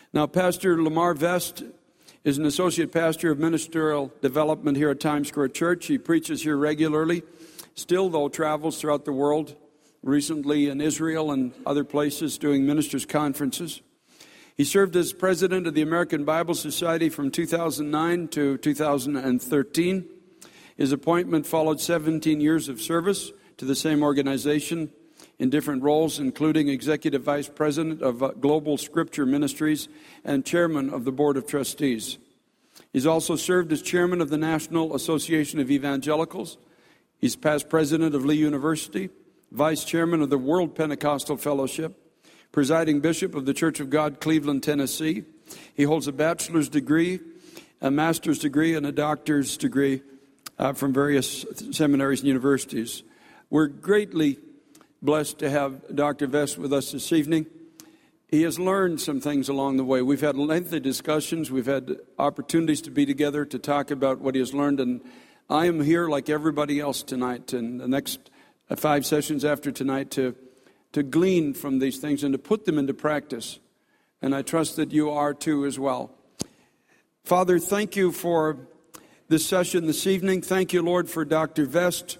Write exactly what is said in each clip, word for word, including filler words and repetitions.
Now, Pastor Lamar Vest is an associate pastor of ministerial development here at Times Square Church. He preaches here regularly, still, though, travels throughout the world, recently in Israel and other places doing ministers' conferences. He served as president of the American Bible Society from two thousand nine to two thousand thirteen. His appointment followed seventeen years of service to the same organization in different roles, including Executive Vice President of Global Scripture Ministries and Chairman of the Board of Trustees. He's also served as Chairman of the National Association of Evangelicals. He's past President of Lee University, Vice Chairman of the World Pentecostal Fellowship, Presiding Bishop of the Church of God, Cleveland, Tennessee. He holds a bachelor's degree, a master's degree, and a doctor's degree uh, from various seminaries and universities. We're greatly blessed to have Doctor Vest with us this evening. He has learned some things along the way. We've had lengthy discussions. We've had opportunities to be together to talk about what he has learned. And I am here like everybody else tonight and the next five sessions after tonight to, to glean from these things and to put them into practice. And I trust that you are too as well. Father, thank you for this session this evening. Thank you, Lord, for Doctor Vest.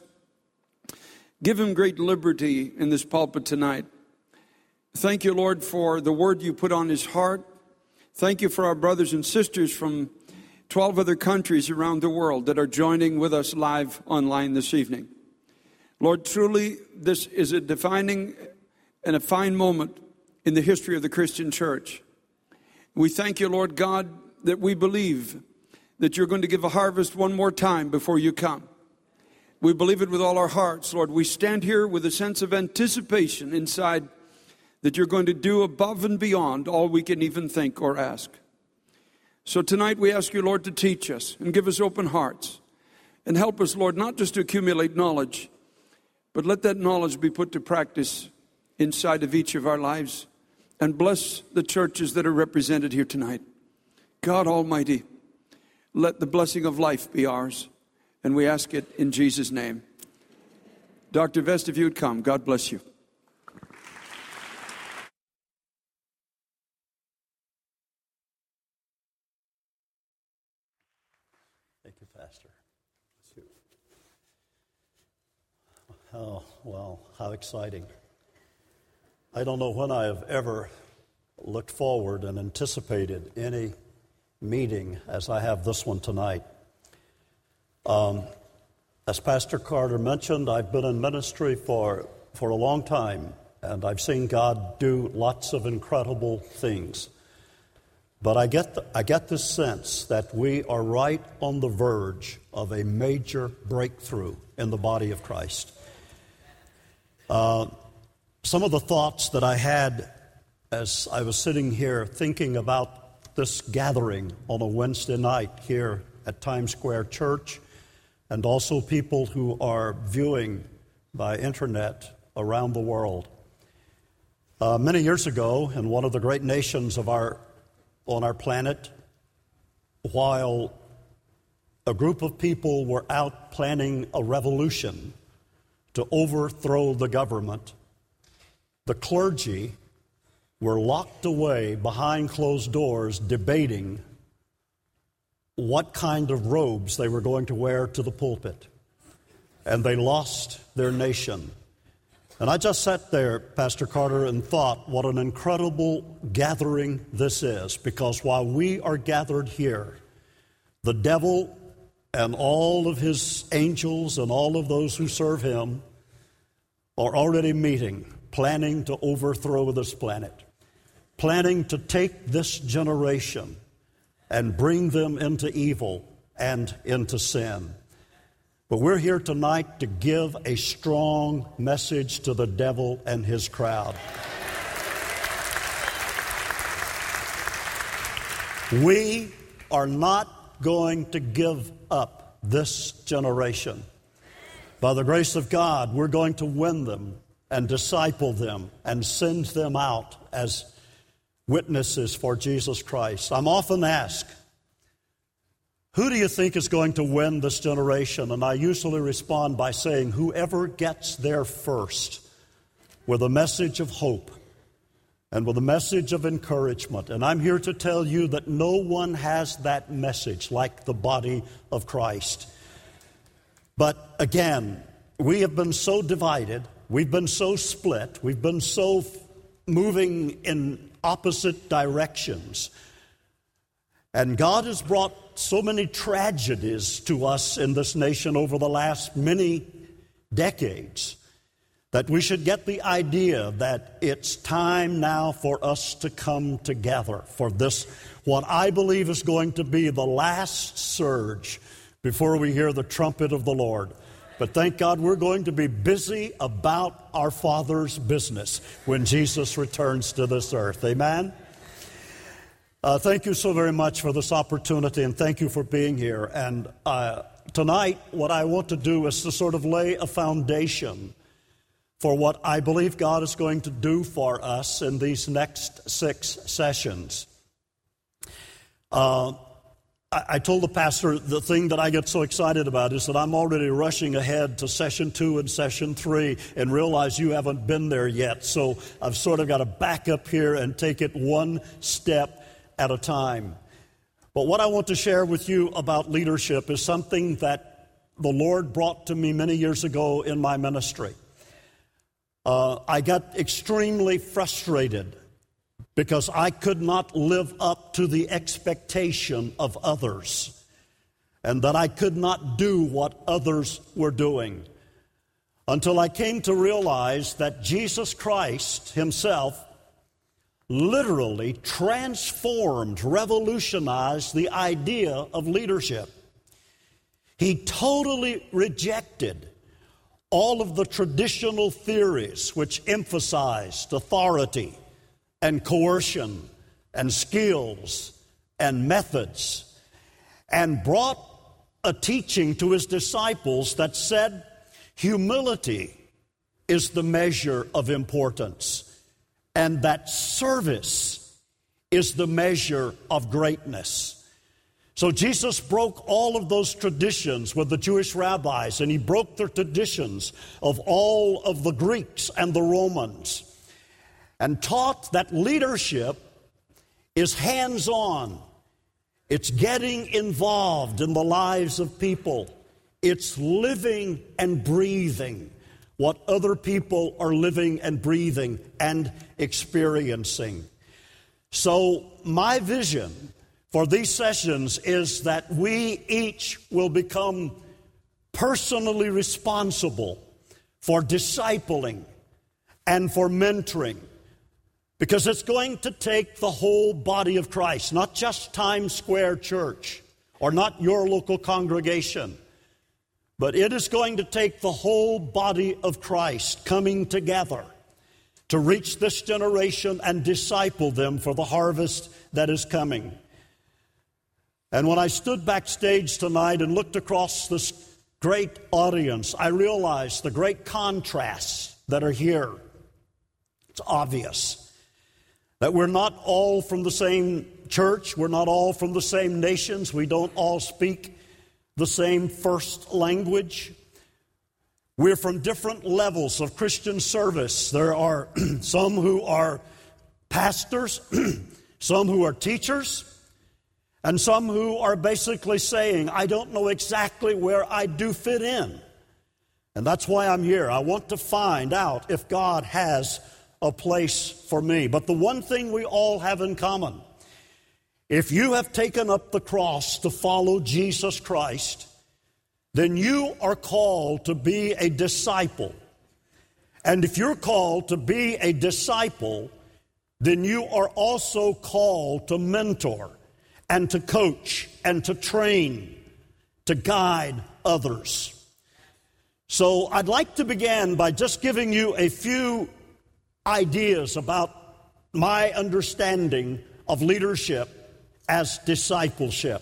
Give him great liberty in this pulpit tonight. Thank you, Lord, for the word you put on his heart. Thank you for our brothers and sisters from twelve other countries around the world that are joining with us live online this evening. Lord, truly, this is a defining and a fine moment in the history of the Christian church. We thank you, Lord God, that we believe that you're going to give a harvest one more time before you come. We believe it with all our hearts, Lord. We stand here with a sense of anticipation inside that you're going to do above and beyond all we can even think or ask. So tonight we ask you, Lord, to teach us and give us open hearts and help us, Lord, not just to accumulate knowledge, but let that knowledge be put to practice inside of each of our lives, and bless the churches that are represented here tonight. God Almighty, let the blessing of life be ours. And we ask it in Jesus' name. Doctor Vest, if you would come, God bless you. Thank you, Pastor. Oh, well, how exciting. I don't know when I have ever looked forward and anticipated any meeting as I have this one tonight. Um, as Pastor Carter mentioned, I've been in ministry for, for a long time, and I've seen God do lots of incredible things. But I get the, I get this sense that we are right on the verge of a major breakthrough in the body of Christ. Uh, some of the thoughts that I had as I was sitting here thinking about this gathering on a Wednesday night here at Times Square Church, and also people who are viewing by internet around the world. Uh, many years ago, in one of the great nations of our on our planet, while a group of people were out planning a revolution to overthrow the government, the clergy were locked away behind closed doors debating what kind of robes they were going to wear to the pulpit. And they lost their nation. And I just sat there, Pastor Carter, and thought what an incredible gathering this is. Because while we are gathered here, the devil and all of his angels and all of those who serve him are already meeting, planning to overthrow this planet, planning to take this generation and bring them into evil and into sin. But we're here tonight to give a strong message to the devil and his crowd. We are not going to give up this generation. By the grace of God, we're going to win them and disciple them and send them out as witnesses for Jesus Christ. I'm often asked, who do you think is going to win this generation? And I usually respond by saying, whoever gets there first with a message of hope and with a message of encouragement. And I'm here to tell you that no one has that message like the body of Christ. But again, we have been so divided, we've been so split, we've been so moving in opposite directions. And God has brought so many tragedies to us in this nation over the last many decades that we should get the idea that it's time now for us to come together for this, what I believe is going to be the last surge before we hear the trumpet of the Lord. But thank God we're going to be busy about our Father's business when Jesus returns to this earth. Amen? Uh, thank you so very much for this opportunity, and thank you for being here. And uh, tonight, what I want to do is to sort of lay a foundation for what I believe God is going to do for us in these next six sessions. Uh, I, I told the pastor the thing that I get so excited about is that I'm already rushing ahead to session two and session three and realize you haven't been there yet. So I've sort of got to back up here and take it one step at a time. But what I want to share with you about leadership is something that the Lord brought to me many years ago in my ministry. Uh, I got extremely frustrated because I could not live up to the expectation of others, and that I could not do what others were doing, until I came to realize that Jesus Christ himself literally transformed, revolutionized the idea of leadership. He totally rejected all of the traditional theories which emphasized authority and coercion and skills and methods, and brought a teaching to his disciples that said humility is the measure of importance, and that service is the measure of greatness. So Jesus broke all of those traditions with the Jewish rabbis, and he broke the traditions of all of the Greeks and the Romans, and taught that leadership is hands-on. It's getting involved in the lives of people. It's living and breathing what other people are living and breathing and experiencing. So my vision for these sessions is that we each will become personally responsible for discipling and for mentoring, because it's going to take the whole body of Christ, not just Times Square Church or not your local congregation, but it is going to take the whole body of Christ coming together to reach this generation and disciple them for the harvest that is coming. And when I stood backstage tonight and looked across this great audience, I realized the great contrasts that are here. It's obvious that we're not all from the same church, we're not all from the same nations, we don't all speak the same first language. We're from different levels of Christian service. There are some who are pastors, some who are teachers, and some who are basically saying, I don't know exactly where I do fit in. And that's why I'm here. I want to find out if God has a place for me. But the one thing we all have in common, if you have taken up the cross to follow Jesus Christ, then you are called to be a disciple. And if you're called to be a disciple, then you are also called to mentor and to coach and to train, to guide others. So I'd like to begin by just giving you a few ideas about my understanding of leadership as discipleship.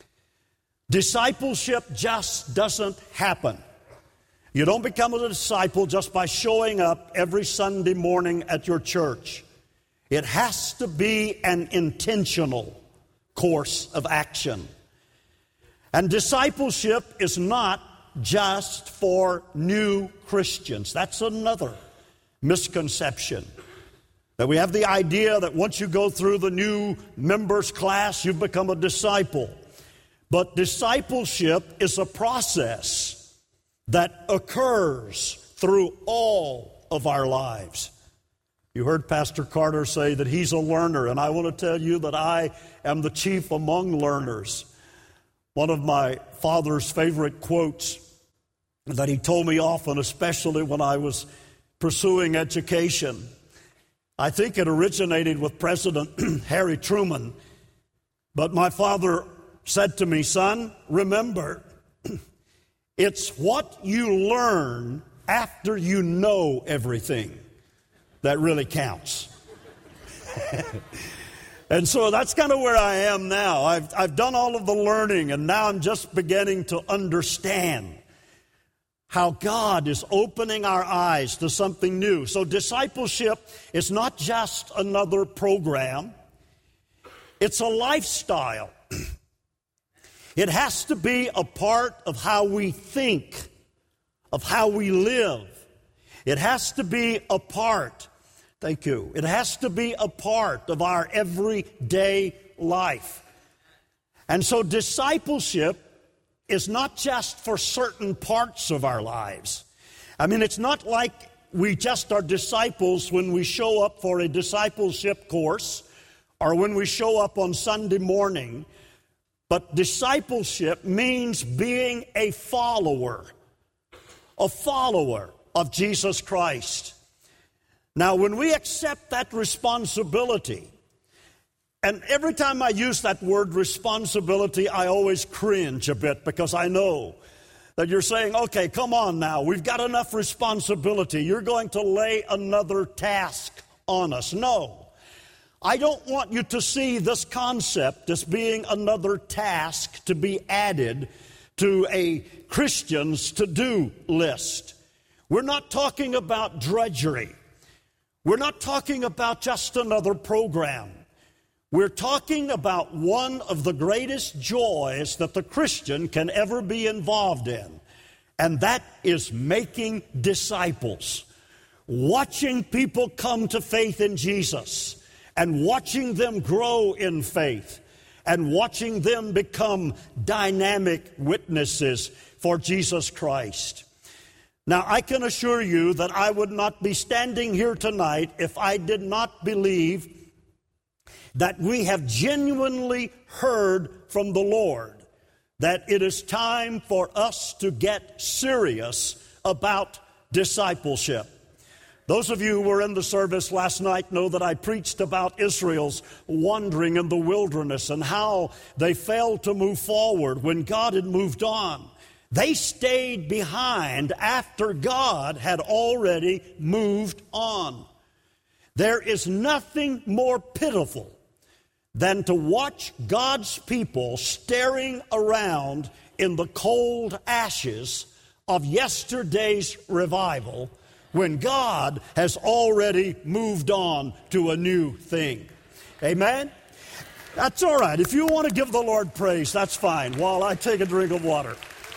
Discipleship just doesn't happen. You don't become a disciple just by showing up every Sunday morning at your church. It has to be an intentional course of action. And discipleship is not just for new Christians. That's another misconception. That we have the idea that once you go through the new members class, you've become a disciple. But discipleship is a process that occurs through all of our lives. You heard Pastor Carter say that he's a learner, and I want to tell you that I am the chief among learners. One of my father's favorite quotes that he told me often, especially when I was pursuing education, I think it originated with President Harry Truman. But my father said to me, son, remember, it's what you learn after you know everything that really counts. And so that's kind of where I am now. I've, I've done all of the learning, and now I'm just beginning to understand how God is opening our eyes to something new. So discipleship is not just another program. It's a lifestyle. It has to be a part of how we think, of how we live. It has to be a part, thank you, it has to be a part of our everyday life. And so discipleship is not just for certain parts of our lives. I mean, it's not like we just are disciples when we show up for a discipleship course or when we show up on Sunday morning. But discipleship means being a follower, a follower of Jesus Christ. Now, when we accept that responsibility, and every time I use that word responsibility, I always cringe a bit because I know that you're saying, okay, come on now, we've got enough responsibility. You're going to lay another task on us. No. I don't want you to see this concept as being another task to be added to a Christian's to-do list. We're not talking about drudgery. We're not talking about just another program. We're talking about one of the greatest joys that the Christian can ever be involved in, and that is making disciples, watching people come to faith in Jesus, and watching them grow in faith, and watching them become dynamic witnesses for Jesus Christ. Now, I can assure you that I would not be standing here tonight if I did not believe that we have genuinely heard from the Lord that it is time for us to get serious about discipleship. Those of you who were in the service last night know that I preached about Israel's wandering in the wilderness and how they failed to move forward when God had moved on. They stayed behind after God had already moved on. There is nothing more pitiful than to watch God's people staring around in the cold ashes of yesterday's revival when God has already moved on to a new thing. Amen? That's all right. If you want to give the Lord praise, that's fine, while I take a drink of water.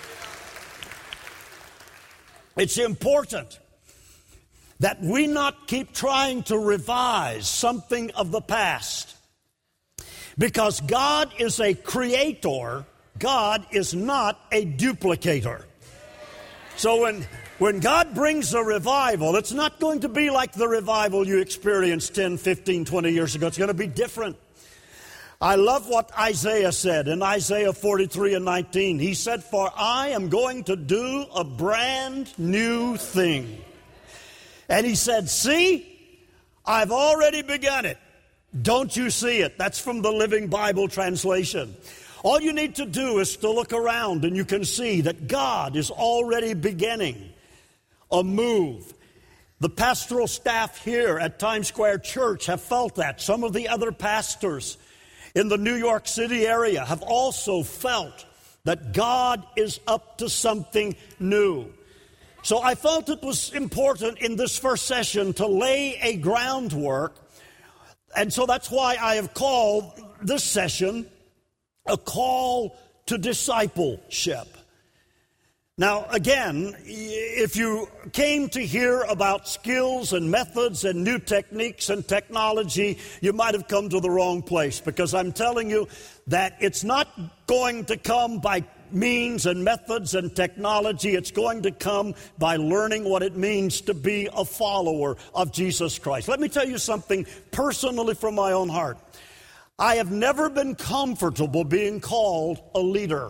It's important that we not keep trying to revise something of the past. Because God is a creator, God is not a duplicator. So when, when God brings a revival, it's not going to be like the revival you experienced ten, fifteen, twenty years ago. It's going to be different. I love what Isaiah said in Isaiah forty-three and nineteen. He said, "For I am going to do a brand new thing." And he said, "See, I've already begun it. Don't you see it?" That's from the Living Bible translation. All you need to do is to look around and you can see that God is already beginning a move. The pastoral staff here at Times Square Church have felt that. Some of the other pastors in the New York City area have also felt that God is up to something new. So I felt it was important in this first session to lay a groundwork. And so that's why I have called this session a call to discipleship. Now, again, if you came to hear about skills and methods and new techniques and technology, you might have come to the wrong place, because I'm telling you that it's not going to come by means and methods and technology. It's going to come by learning what it means to be a follower of Jesus Christ. Let me tell you something personally from my own heart. I have never been comfortable being called a leader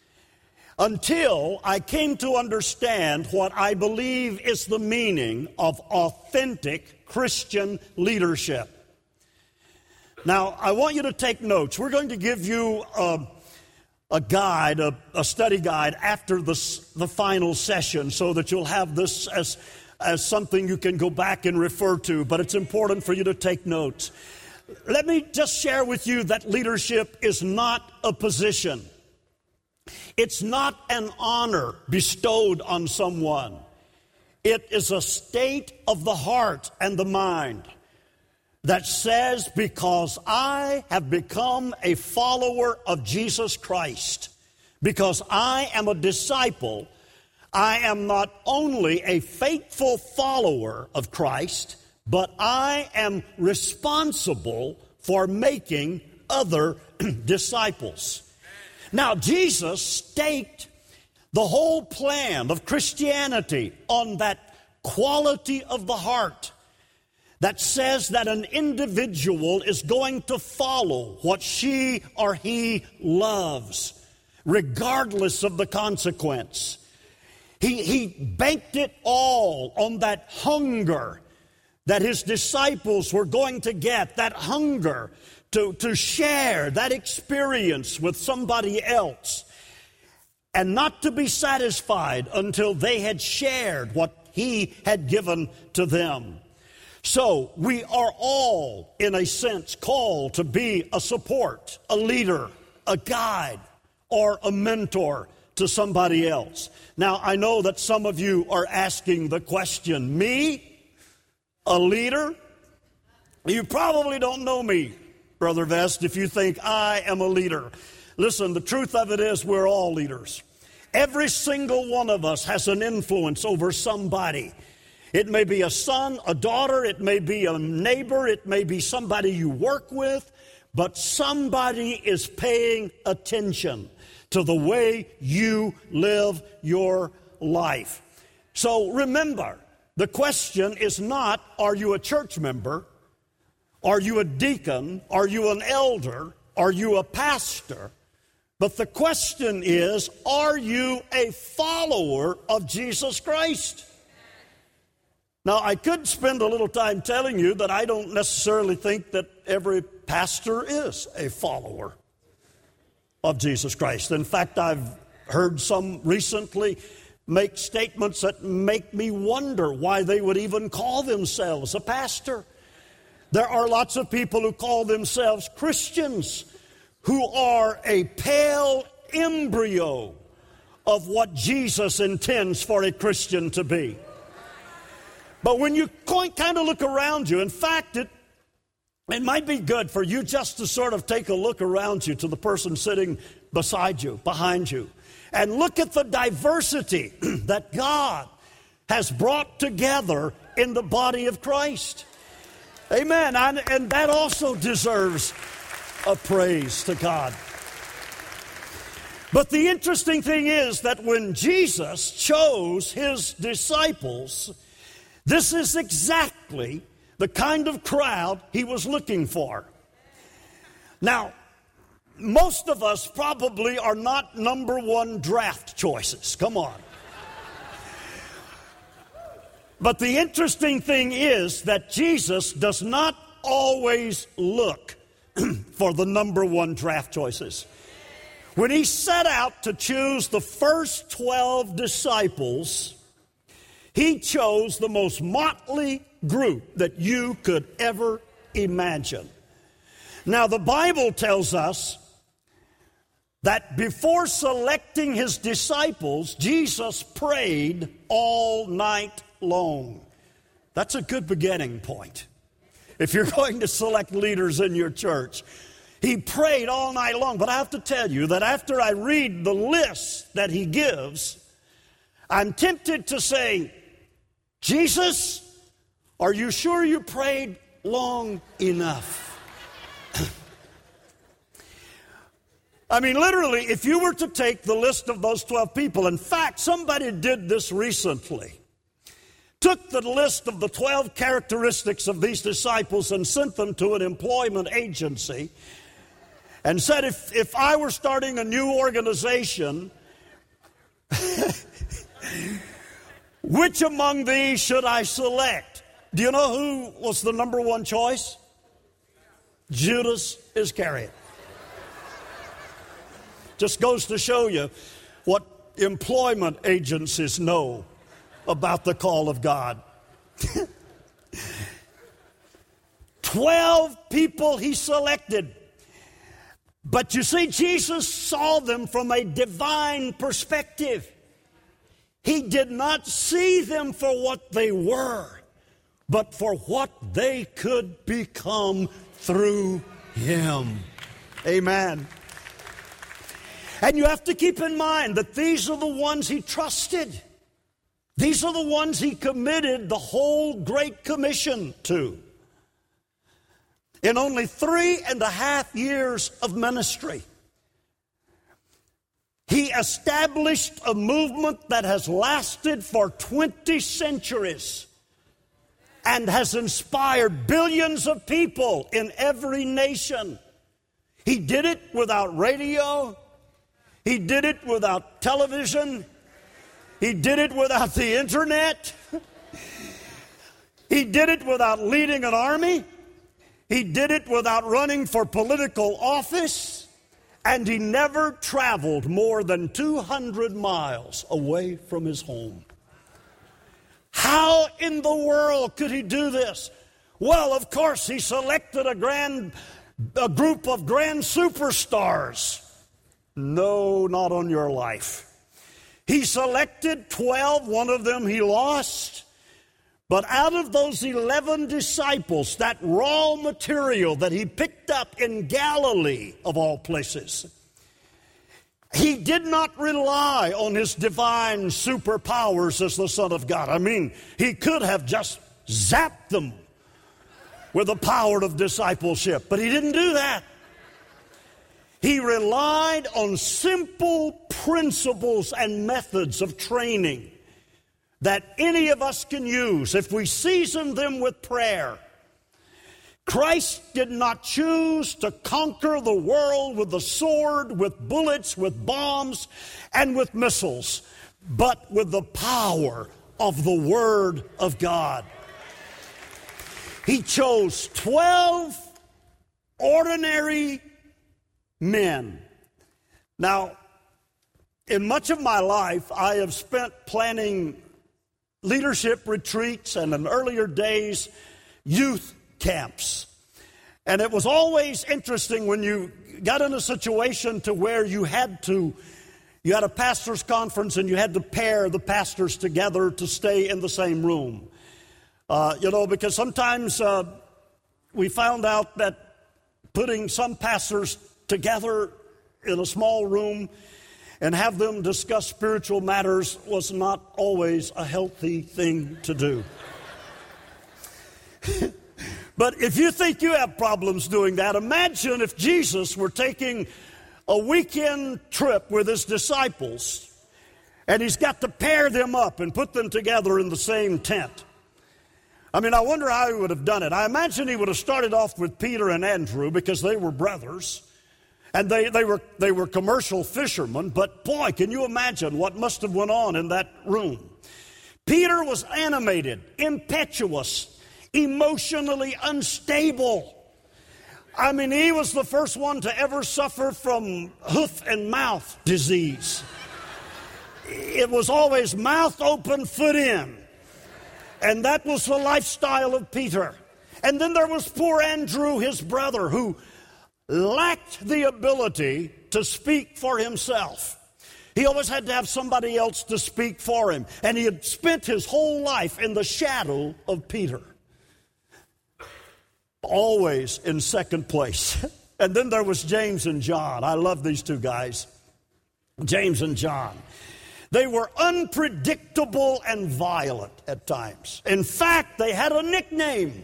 until I came to understand what I believe is the meaning of authentic Christian leadership. Now, I want you to take notes. We're going to give you a, a guide, a, a study guide after the, the final session, so that you'll have this as, as something you can go back and refer to, but it's important for you to take notes. Let me just share with you that leadership is not a position. It's not an honor bestowed on someone. It is a state of the heart and the mind that says, because I have become a follower of Jesus Christ, because I am a disciple, I am not only a faithful follower of Christ, but I am responsible for making other disciples. Now, Jesus staked the whole plan of Christianity on that quality of the heart that says that an individual is going to follow what she or he loves, regardless of the consequence. He, he banked it all on that hunger that his disciples were going to get, that hunger to, to share that experience with somebody else, and not to be satisfied until they had shared what he had given to them. So we are all, in a sense, called to be a support, a leader, a guide, or a mentor to somebody else. Now, I know that some of you are asking the question, me? A leader? You probably don't know me, Brother Vest, if you think I am a leader. Listen, the truth of it is we're all leaders. Every single one of us has an influence over somebody. It may be a son, a daughter, it may be a neighbor, it may be somebody you work with, but somebody is paying attention to the way you live your life. So remember, the question is not, are you a church member? Are you a deacon? Are you an elder? Are you a pastor? But the question is, are you a follower of Jesus Christ? Now, I could spend a little time telling you that I don't necessarily think that every pastor is a follower of Jesus Christ. In fact, I've heard some recently make statements that make me wonder why they would even call themselves a pastor. There are lots of people who call themselves Christians who are a pale embryo of what Jesus intends for a Christian to be. But when you kind of look around you, in fact, it, it might be good for you just to sort of take a look around you to the person sitting beside you, behind you, and look at the diversity that God has brought together in the body of Christ. Amen. And, and that also deserves a praise to God. But the interesting thing is that when Jesus chose his disciples, this is exactly the kind of crowd he was looking for. Now, most of us probably are not number one draft choices. Come on. But the interesting thing is that Jesus does not always look for the number one draft choices. When he set out to choose the first twelve disciples, he chose the most motley group that you could ever imagine. Now, the Bible tells us that before selecting his disciples, Jesus prayed all night long. That's a good beginning point. If you're going to select leaders in your church, he prayed all night long. But I have to tell you that after I read the list that he gives, I'm tempted to say, Jesus, are you sure you prayed long enough? I mean, literally, if you were to take the list of those twelve people, in fact, somebody did this recently. Took the list of the twelve characteristics of these disciples and sent them to an employment agency and said, if, if I were starting a new organization, which among these should I select? Do you know who was the number one choice? Judas Iscariot. Just goes to show you what employment agencies know about the call of God. Twelve people he selected. But you see, Jesus saw them from a divine perspective. He did not see them for what they were, but for what they could become through him. Amen. And you have to keep in mind that these are the ones he trusted. These are the ones he committed the whole Great Commission to. In only three and a half years of ministry, he established a movement that has lasted for twenty centuries and has inspired billions of people in every nation. He did it without radio. He did it without television. He did it without the internet. He did it without leading an army. He did it without running for political office. And he never traveled more than two hundred miles away from his home. How in the world could he do this? Well, of course, he selected a grand, a group of grand superstars. No, not on your life. He selected twelve, one of them he lost. But out of those eleven disciples, that raw material that he picked up in Galilee, of all places, he did not rely on his divine superpowers as the Son of God. I mean, he could have just zapped them with the power of discipleship, but he didn't do that. He relied on simple principles and methods of training that any of us can use if we season them with prayer. Christ did not choose to conquer the world with the sword, with bullets, with bombs, and with missiles, but with the power of the Word of God. He chose twelve ordinary men. Now, in much of my life, I have spent planning leadership retreats and in earlier days, youth camps. And it was always interesting when you got in a situation to where you had to, you had a pastor's conference and you had to pair the pastors together to stay in the same room. Uh, you know, because sometimes uh, we found out that putting some pastors together in a small room and have them discuss spiritual matters was not always a healthy thing to do. But if you think you have problems doing that, imagine if Jesus were taking a weekend trip with his disciples and he's got to pair them up and put them together in the same tent. I mean, I wonder how he would have done it. I imagine he would have started off with Peter and Andrew because they were brothers. And they, they were they were commercial fishermen, but boy, can you imagine what must have went on in that room. Peter was animated, impetuous, emotionally unstable. I mean, he was the first one to ever suffer from hoof and mouth disease. It was always mouth open, foot in. And that was the lifestyle of Peter. And then there was poor Andrew, his brother, who lacked the ability to speak for himself. He always had to have somebody else to speak for him. And he had spent his whole life in the shadow of Peter. Always in second place. And then there was James and John. I love these two guys. James and John. They were unpredictable and violent at times. In fact, they had a nickname.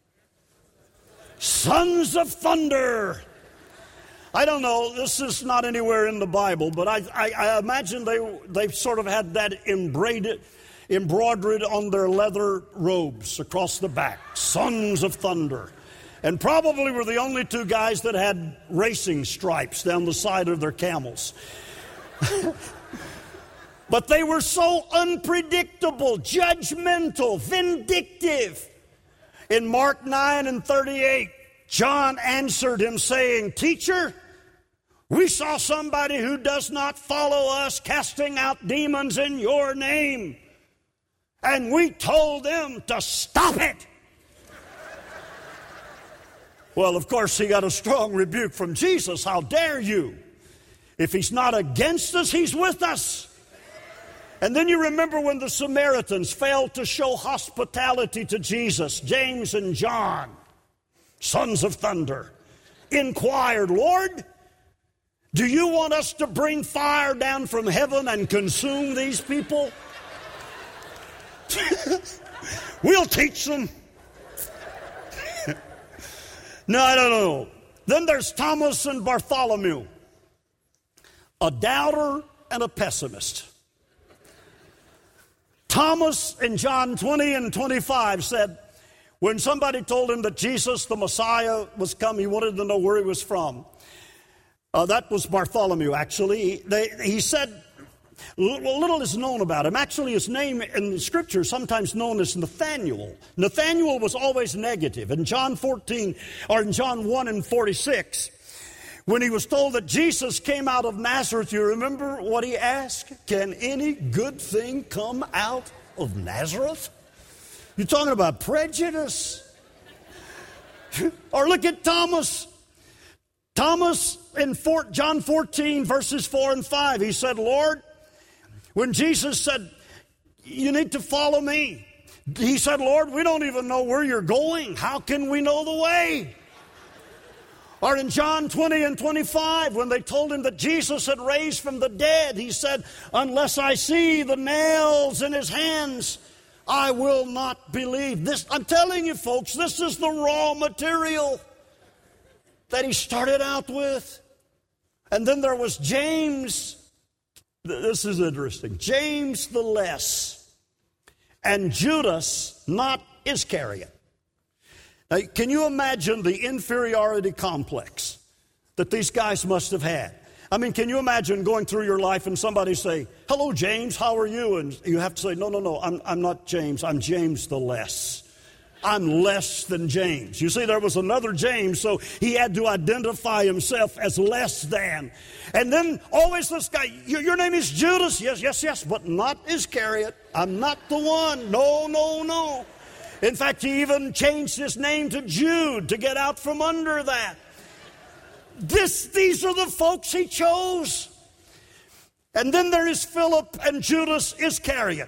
Sons of Thunder. I don't know, this is not anywhere in the Bible, but I, I, I imagine they, they sort of had that embroidered, embroidered on their leather robes across the back. Sons of Thunder. And probably were the only two guys that had racing stripes down the side of their camels. But they were so unpredictable, judgmental, vindictive. In Mark nine and thirty-eight, John answered him saying, Teacher, we saw somebody who does not follow us casting out demons in your name. And we told them to stop it. Well, of course, he got a strong rebuke from Jesus. How dare you? If he's not against us, he's with us. And then you remember when the Samaritans failed to show hospitality to Jesus, James and John, sons of thunder, inquired, Lord, do you want us to bring fire down from heaven and consume these people? We'll teach them. No, I don't know. Then there's Thomas and Bartholomew, a doubter and a pessimist. Thomas in John twenty and twenty-five said, when somebody told him that Jesus, the Messiah, was coming, he wanted to know where he was from. Uh, that was Bartholomew, actually. They, he said, little is known about him. Actually, his name in the Scripture is sometimes known as Nathaniel. Nathaniel was always negative. In John fourteen, or in John one and forty-six, when he was told that Jesus came out of Nazareth, you remember what he asked? Can any good thing come out of Nazareth? You're talking about prejudice. Or look at Thomas. Thomas in John fourteen, verses four and five, he said, Lord, when Jesus said, you need to follow me, he said, Lord, we don't even know where you're going. How can we know the way? Or in John twenty and twenty-five, when they told him that Jesus had raised from the dead, he said, unless I see the nails in his hands, I will not believe. This, I'm telling you, folks, this is the raw material that he started out with. And then there was James. This is interesting. James the Less and Judas, not Iscariot. Now, can you imagine the inferiority complex that these guys must have had? I mean, can you imagine going through your life and somebody say, hello, James, how are you? And you have to say, no, no, no, I'm, I'm not James. I'm James the Less. I'm less than James. You see, there was another James, so he had to identify himself as less than. And then always this guy, your, your name is Judas? Yes, yes, yes, but not Iscariot. I'm not the one. No, no, no. In fact, he even changed his name to Jude to get out from under that. This, these are the folks he chose. And then there is Philip and Judas Iscariot.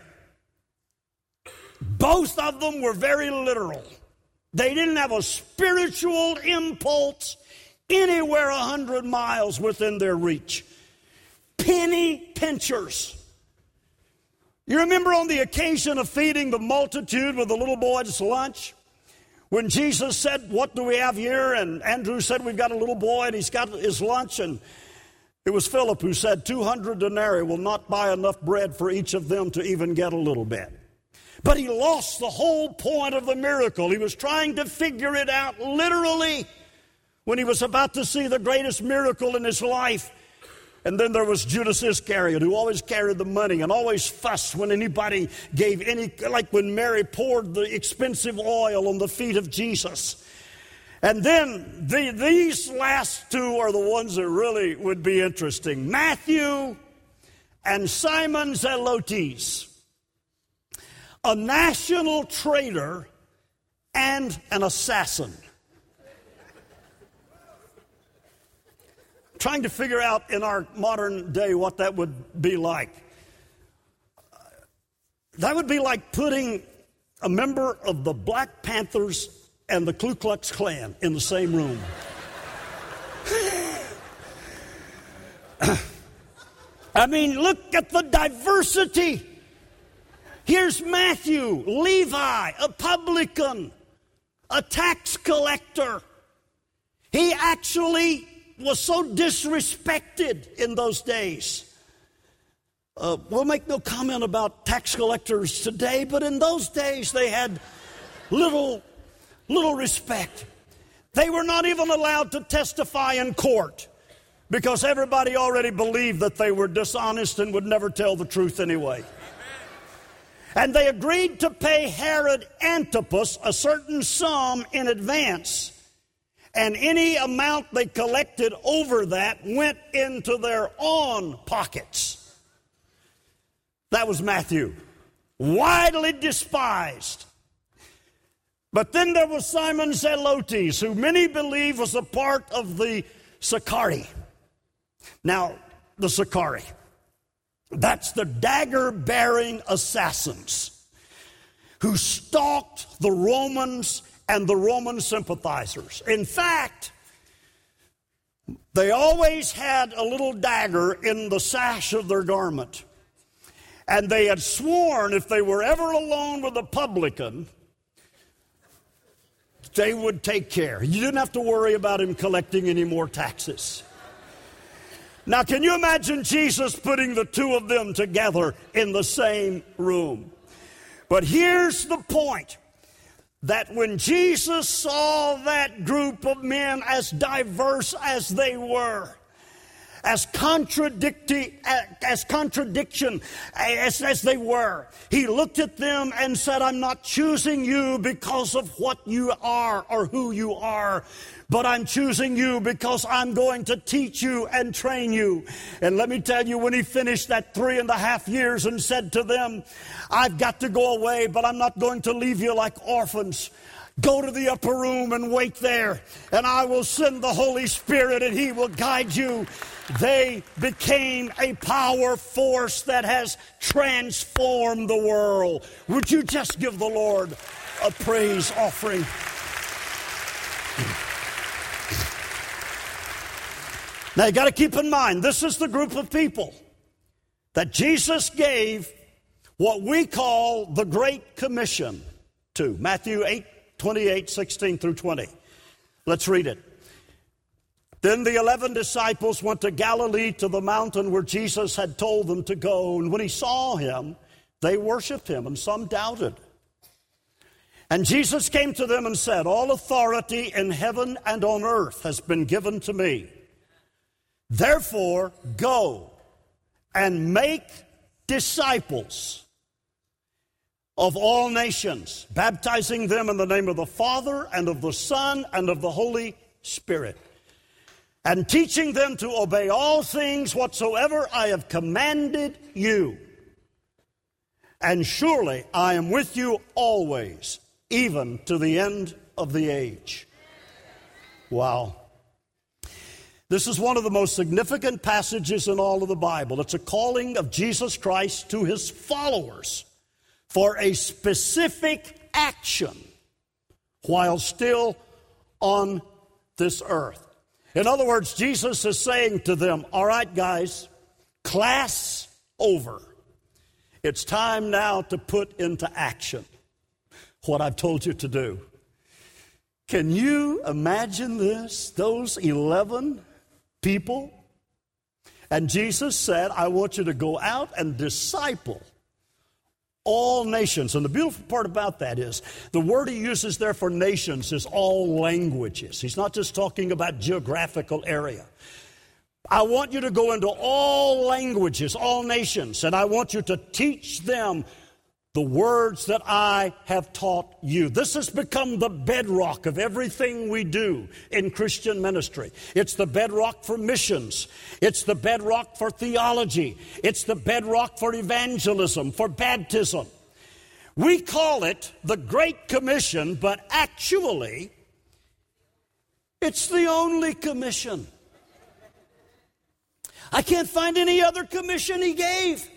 Both of them were very literal. They didn't have a spiritual impulse anywhere a hundred miles within their reach. Penny pinchers. You remember on the occasion of feeding the multitude with the little boy's lunch? When Jesus said, what do we have here? And Andrew said, we've got a little boy and he's got his lunch. And it was Philip who said, two hundred denarii will not buy enough bread for each of them to even get a little bit. But he lost the whole point of the miracle. He was trying to figure it out literally when he was about to see the greatest miracle in his life. And then there was Judas Iscariot, who always carried the money and always fussed when anybody gave any, like when Mary poured the expensive oil on the feet of Jesus. And then the, these last two are the ones that really would be interesting. Matthew and Simon Zelotes, a national traitor and an assassin. Trying to figure out in our modern day what that would be like. That would be like putting a member of the Black Panthers and the Ku Klux Klan in the same room. I mean, look at the diversity. Here's Matthew, Levi, a publican, a tax collector. He actually was so disrespected in those days. Uh, we'll make no comment about tax collectors today, but in those days they had little, little respect. They were not even allowed to testify in court because everybody already believed that they were dishonest and would never tell the truth anyway. And they agreed to pay Herod Antipas a certain sum in advance. And any amount they collected over that went into their own pockets. That was Matthew. Widely despised. But then there was Simon Zelotes, who many believe was a part of the Sicarii. Now, the Sicarii. That's the dagger-bearing assassins who stalked the Romans and the Roman sympathizers. In fact, they always had a little dagger in the sash of their garment. And they had sworn if they were ever alone with a publican, they would take care. You didn't have to worry about him collecting any more taxes. Now, can you imagine Jesus putting the two of them together in the same room? But here's the point, that when Jesus saw that group of men, as diverse as they were, as contradicting, as contradiction as, as they were, he looked at them and said, I'm not choosing you because of what you are or who you are, but I'm choosing you because I'm going to teach you and train you. And let me tell you, when he finished that three and a half years and said to them, I've got to go away, but I'm not going to leave you like orphans. Go to the upper room and wait there, and I will send the Holy Spirit and he will guide you. They became a power force that has transformed the world. Would you just give the Lord a praise offering? Now, you got to keep in mind, this is the group of people that Jesus gave what we call the Great Commission to. Matthew eight, twenty-eight, sixteen through twenty. Let's read it. Then the eleven disciples went to Galilee, to the mountain where Jesus had told them to go. And when he saw him, they worshiped him, and some doubted. And Jesus came to them and said, all authority in heaven and on earth has been given to me. Therefore, go and make disciples of all nations, baptizing them in the name of the Father and of the Son and of the Holy Spirit, and teaching them to obey all things whatsoever I have commanded you. And surely I am with you always, even to the end of the age. Wow. This is one of the most significant passages in all of the Bible. It's a calling of Jesus Christ to his followers for a specific action while still on this earth. In other words, Jesus is saying to them, all right, guys, class over. It's time now to put into action what I've told you to do. Can you imagine this? Those eleven people? And Jesus said, I want you to go out and disciple all nations. And the beautiful part about that is the word he uses there for nations is all languages. He's not just talking about geographical area. I want you to go into all languages, all nations, and I want you to teach them the words that I have taught you. This has become the bedrock of everything we do in Christian ministry. It's the bedrock for missions. It's the bedrock for theology. It's the bedrock for evangelism, for baptism. We call it the Great Commission, but actually, it's the only commission. I can't find any other commission he gave.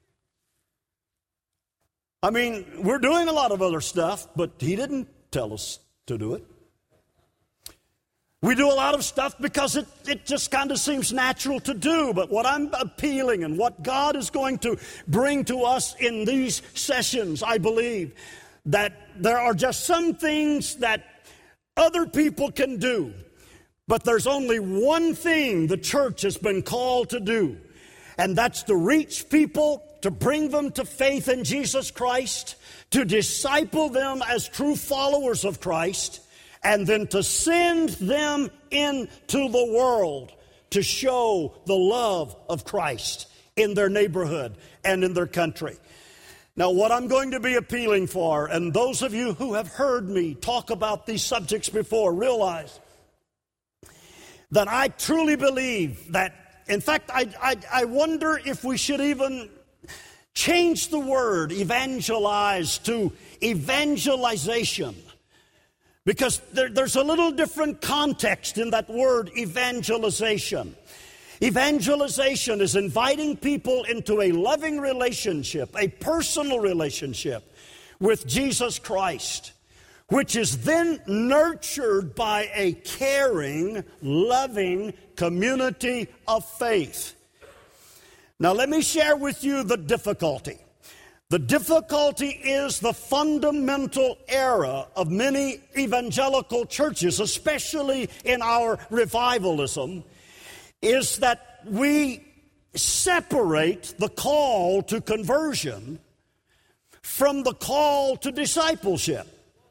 I mean, we're doing a lot of other stuff, but he didn't tell us to do it. We do a lot of stuff because it, it just kind of seems natural to do. But what I'm appealing and what God is going to bring to us in these sessions, I believe, that there are just some things that other people can do. But there's only one thing the church has been called to do. And that's to reach people, to bring them to faith in Jesus Christ, to disciple them as true followers of Christ, and then to send them into the world to show the love of Christ in their neighborhood and in their country. Now, what I'm going to be appealing for, and those of you who have heard me talk about these subjects before, realize that I truly believe that, in fact, I, I, I wonder if we should even change the word evangelize to evangelization. Because there, there's a little different context in that word evangelization. Evangelization is inviting people into a loving relationship, a personal relationship with Jesus Christ, which is then nurtured by a caring, loving community of faith. Now, let me share with you the difficulty. The difficulty is the fundamental error of many evangelical churches, especially in our revivalism, is that we separate the call to conversion from the call to discipleship.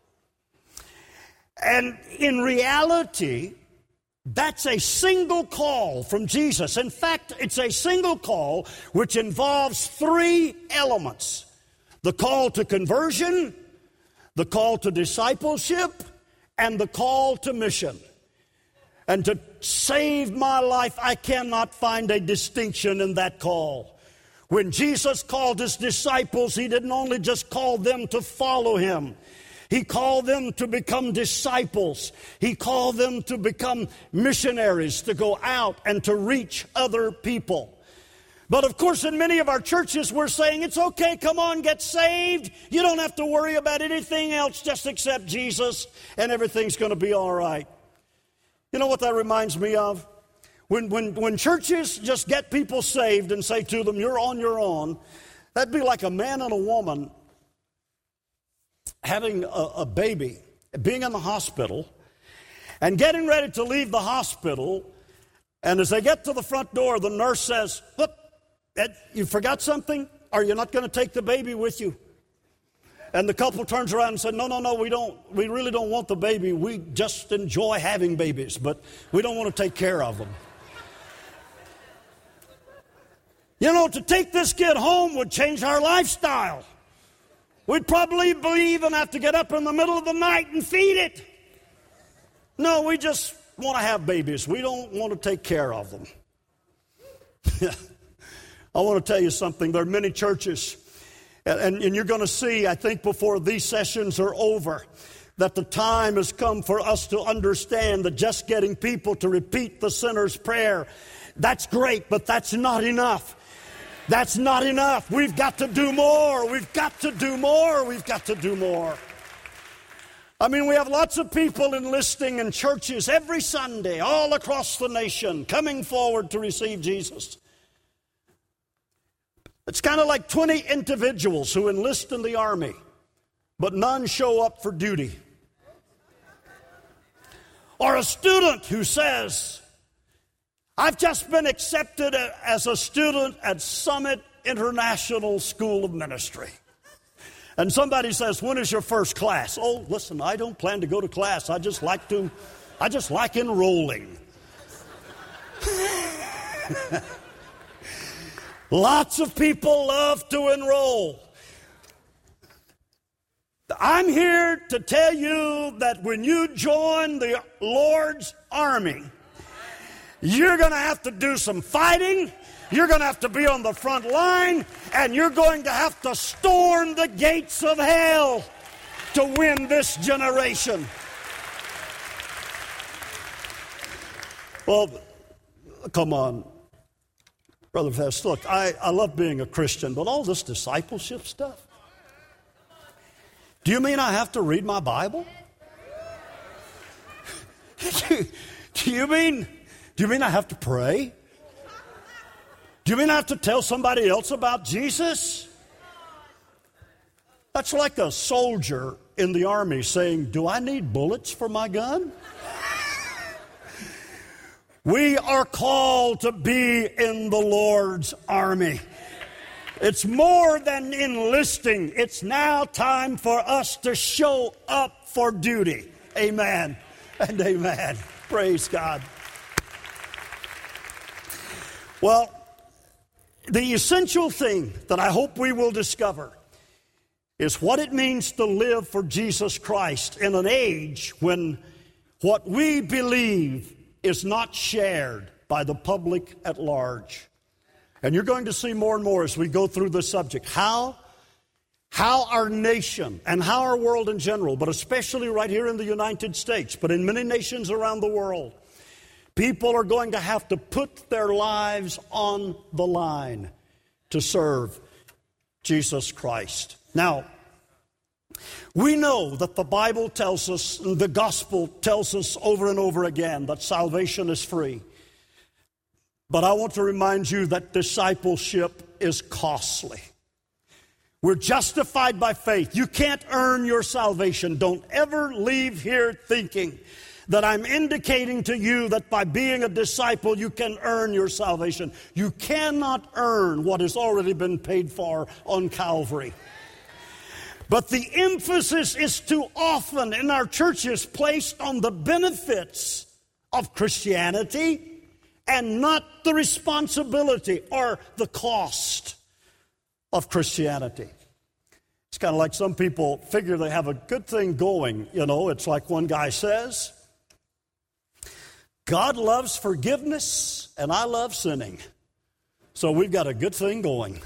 And in reality, that's a single call from Jesus. In fact, it's a single call which involves three elements: the call to conversion, the call to discipleship, and the call to mission. And to save my life, I cannot find a distinction in that call. When Jesus called his disciples, he didn't only just call them to follow him. He called them to become disciples. He called them to become missionaries, to go out and to reach other people. But of course, in many of our churches, we're saying, it's okay, come on, get saved. You don't have to worry about anything else, just accept Jesus, and everything's going to be all right. You know what that reminds me of? When, when, when churches just get people saved and say to them, you're on your own, that'd be like a man and a woman having a, a baby, being in the hospital, and getting ready to leave the hospital, and as they get to the front door, the nurse says, look, Ed, you forgot something? Are you not going to take the baby with you? And the couple turns around and said, no, no, no, we don't. We really don't want the baby. We just enjoy having babies, but we don't want to take care of them. You know, to take this kid home would change our lifestyle. We'd probably even have to get up in the middle of the night and feed it. No, we just want to have babies. We don't want to take care of them. I want to tell you something. There are many churches, and, and you're going to see, I think, before these sessions are over, that the time has come for us to understand that just getting people to repeat the sinner's prayer, that's great, but that's not enough. That's not enough. We've got to do more. We've got to do more. We've got to do more. I mean, we have lots of people enlisting in churches every Sunday all across the nation coming forward to receive Jesus. It's kind of like twenty individuals who enlist in the army, but none show up for duty. Or a student who says, I've just been accepted as a student at Summit International School of Ministry. And somebody says, when is your first class? Oh, listen, I don't plan to go to class. I just like to, I just like enrolling. Lots of people love to enroll. I'm here to tell you that when you join the Lord's army, you're going to have to do some fighting. You're going to have to be on the front line, and you're going to have to storm the gates of hell to win this generation. Well, come on, Brother Vest. Look, I, I love being a Christian, but all this discipleship stuff, do you mean I have to read my Bible? Do you mean, do you mean I have to pray? Do you mean I have to tell somebody else about Jesus? That's like a soldier in the army saying, do I need bullets for my gun? We are called to be in the Lord's army. It's more than enlisting. It's now time for us to show up for duty. Amen and amen. Praise God. Well, the essential thing that I hope we will discover is what it means to live for Jesus Christ in an age when what we believe is not shared by the public at large. And you're going to see more and more as we go through this subject how, how our nation and how our world in general, but especially right here in the United States, but in many nations around the world, people are going to have to put their lives on the line to serve Jesus Christ. Now, we know that the Bible tells us, and the gospel tells us over and over again that salvation is free. But I want to remind you that discipleship is costly. We're justified by faith. You can't earn your salvation. Don't ever leave here thinking that I'm indicating to you that by being a disciple you can earn your salvation. You cannot earn what has already been paid for on Calvary. But the emphasis is too often in our churches placed on the benefits of Christianity and not the responsibility or the cost of Christianity. It's kind of like some people figure they have a good thing going. You know, it's like one guy says, God loves forgiveness and I love sinning. So we've got a good thing going.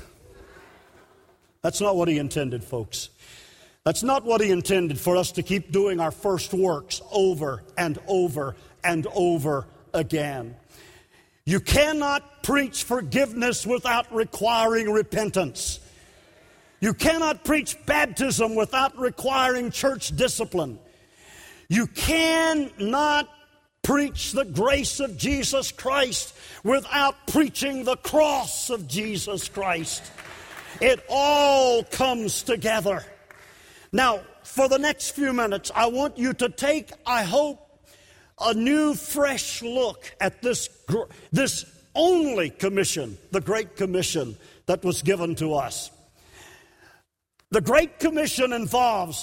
That's not what he intended, folks. That's not what he intended, for us to keep doing our first works over and over and over again. You cannot preach forgiveness without requiring repentance. You cannot preach baptism without requiring church discipline. You cannot preach the grace of Jesus Christ without preaching the cross of Jesus Christ. It all comes together. Now, for the next few minutes, I want you to take, I hope, a new, fresh look at this, this only commission, the Great Commission that was given to us. The Great Commission involves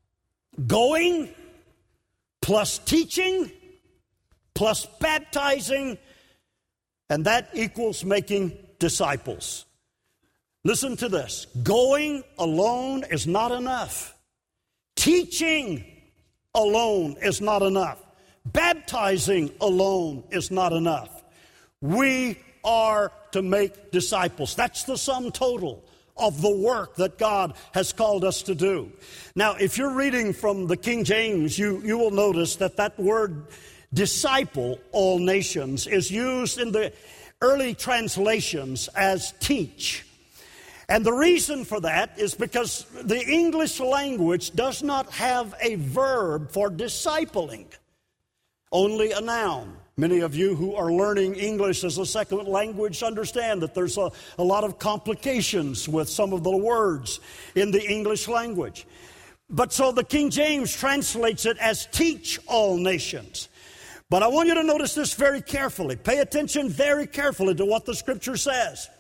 going plus teaching plus baptizing, and that equals making disciples. Listen to this. Going alone is not enough. Teaching alone is not enough. Baptizing alone is not enough. We are to make disciples. That's the sum total of the work that God has called us to do. Now, if you're reading from the King James, you, you will notice that that word disciple, all nations, is used in the early translations as teach. And the reason for that is because the English language does not have a verb for discipling, only a noun. Many of you who are learning English as a second language understand that there's a, a lot of complications with some of the words in the English language. But so the King James translates it as teach all nations. But I want you to notice this very carefully. Pay attention very carefully to what the Scripture says.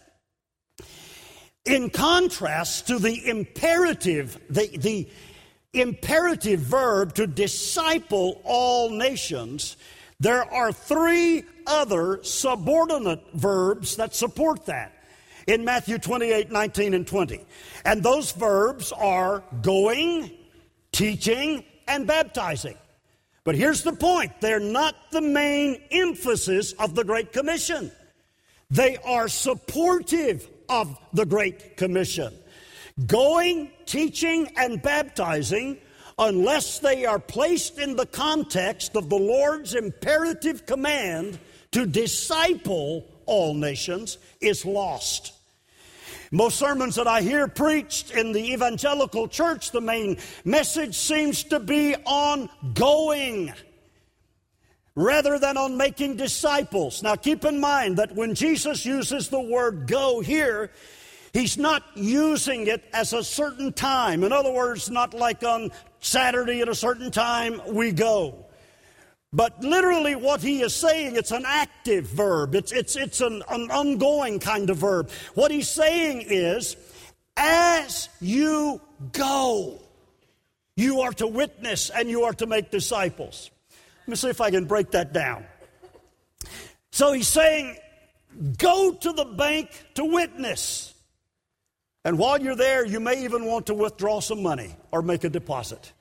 In contrast to the imperative, the, the imperative verb to disciple all nations, there are three other subordinate verbs that support that in Matthew twenty-eight, nineteen, and twenty. And those verbs are going, teaching, and baptizing. But here's the point. They're not the main emphasis of the Great Commission. They are supportive of the Great Commission. Going, teaching, and baptizing, unless they are placed in the context of the Lord's imperative command to disciple all nations, is lost. Most sermons that I hear preached in the evangelical church, the main message seems to be on going. rather than on making disciples. Now keep in mind that when Jesus uses the word go here, he's not using it as a certain time. In other words, not like on Saturday at a certain time we go. But literally what he is saying, it's an active verb. It's, it's, it's an, an ongoing kind of verb. What he's saying is, as you go, you are to witness and you are to make disciples. Let me see if I can break that down. So he's saying, go to the bank to witness. And while you're there, you may even want to withdraw some money or make a deposit.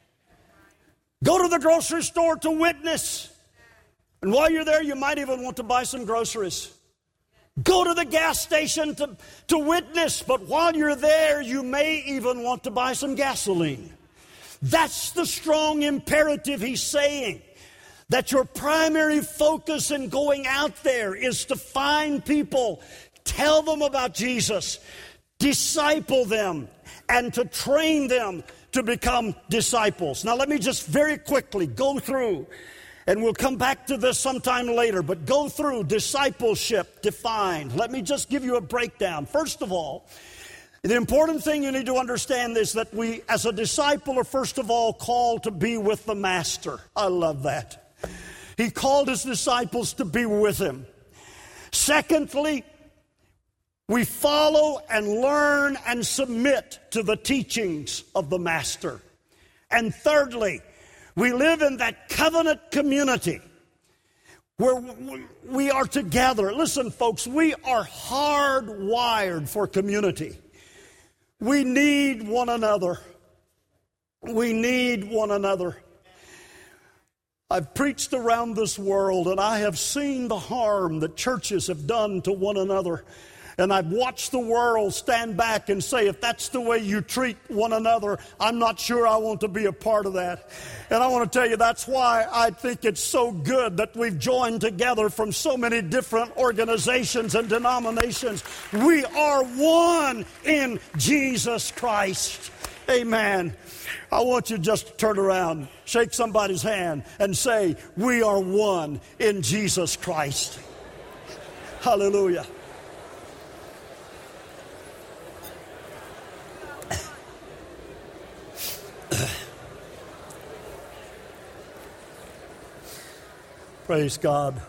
Go to the grocery store to witness. And while you're there, you might even want to buy some groceries. Go to the gas station to, to witness. But while you're there, you may even want to buy some gasoline. That's the strong imperative he's saying. That your primary focus in going out there is to find people, tell them about Jesus, disciple them, and to train them to become disciples. Now let me just very quickly go through, and we'll come back to this sometime later, but go through discipleship defined. Let me just give you a breakdown. First of all, the important thing you need to understand is that we, as a disciple, are first of all called to be with the Master. I love that. He called his disciples to be with him. Secondly, we follow and learn and submit to the teachings of the Master. And thirdly, we live in that covenant community where we are together. Listen, folks, we are hardwired for community. We need one another. We need one another. I've preached around this world, and I have seen the harm that churches have done to one another. And I've watched the world stand back and say, if that's the way you treat one another, I'm not sure I want to be a part of that. And I want to tell you, that's why I think it's so good that we've joined together from so many different organizations and denominations. We are one in Jesus Christ. Amen. I want you just to turn around, shake somebody's hand, and say, we are one in Jesus Christ. Hallelujah. Praise God.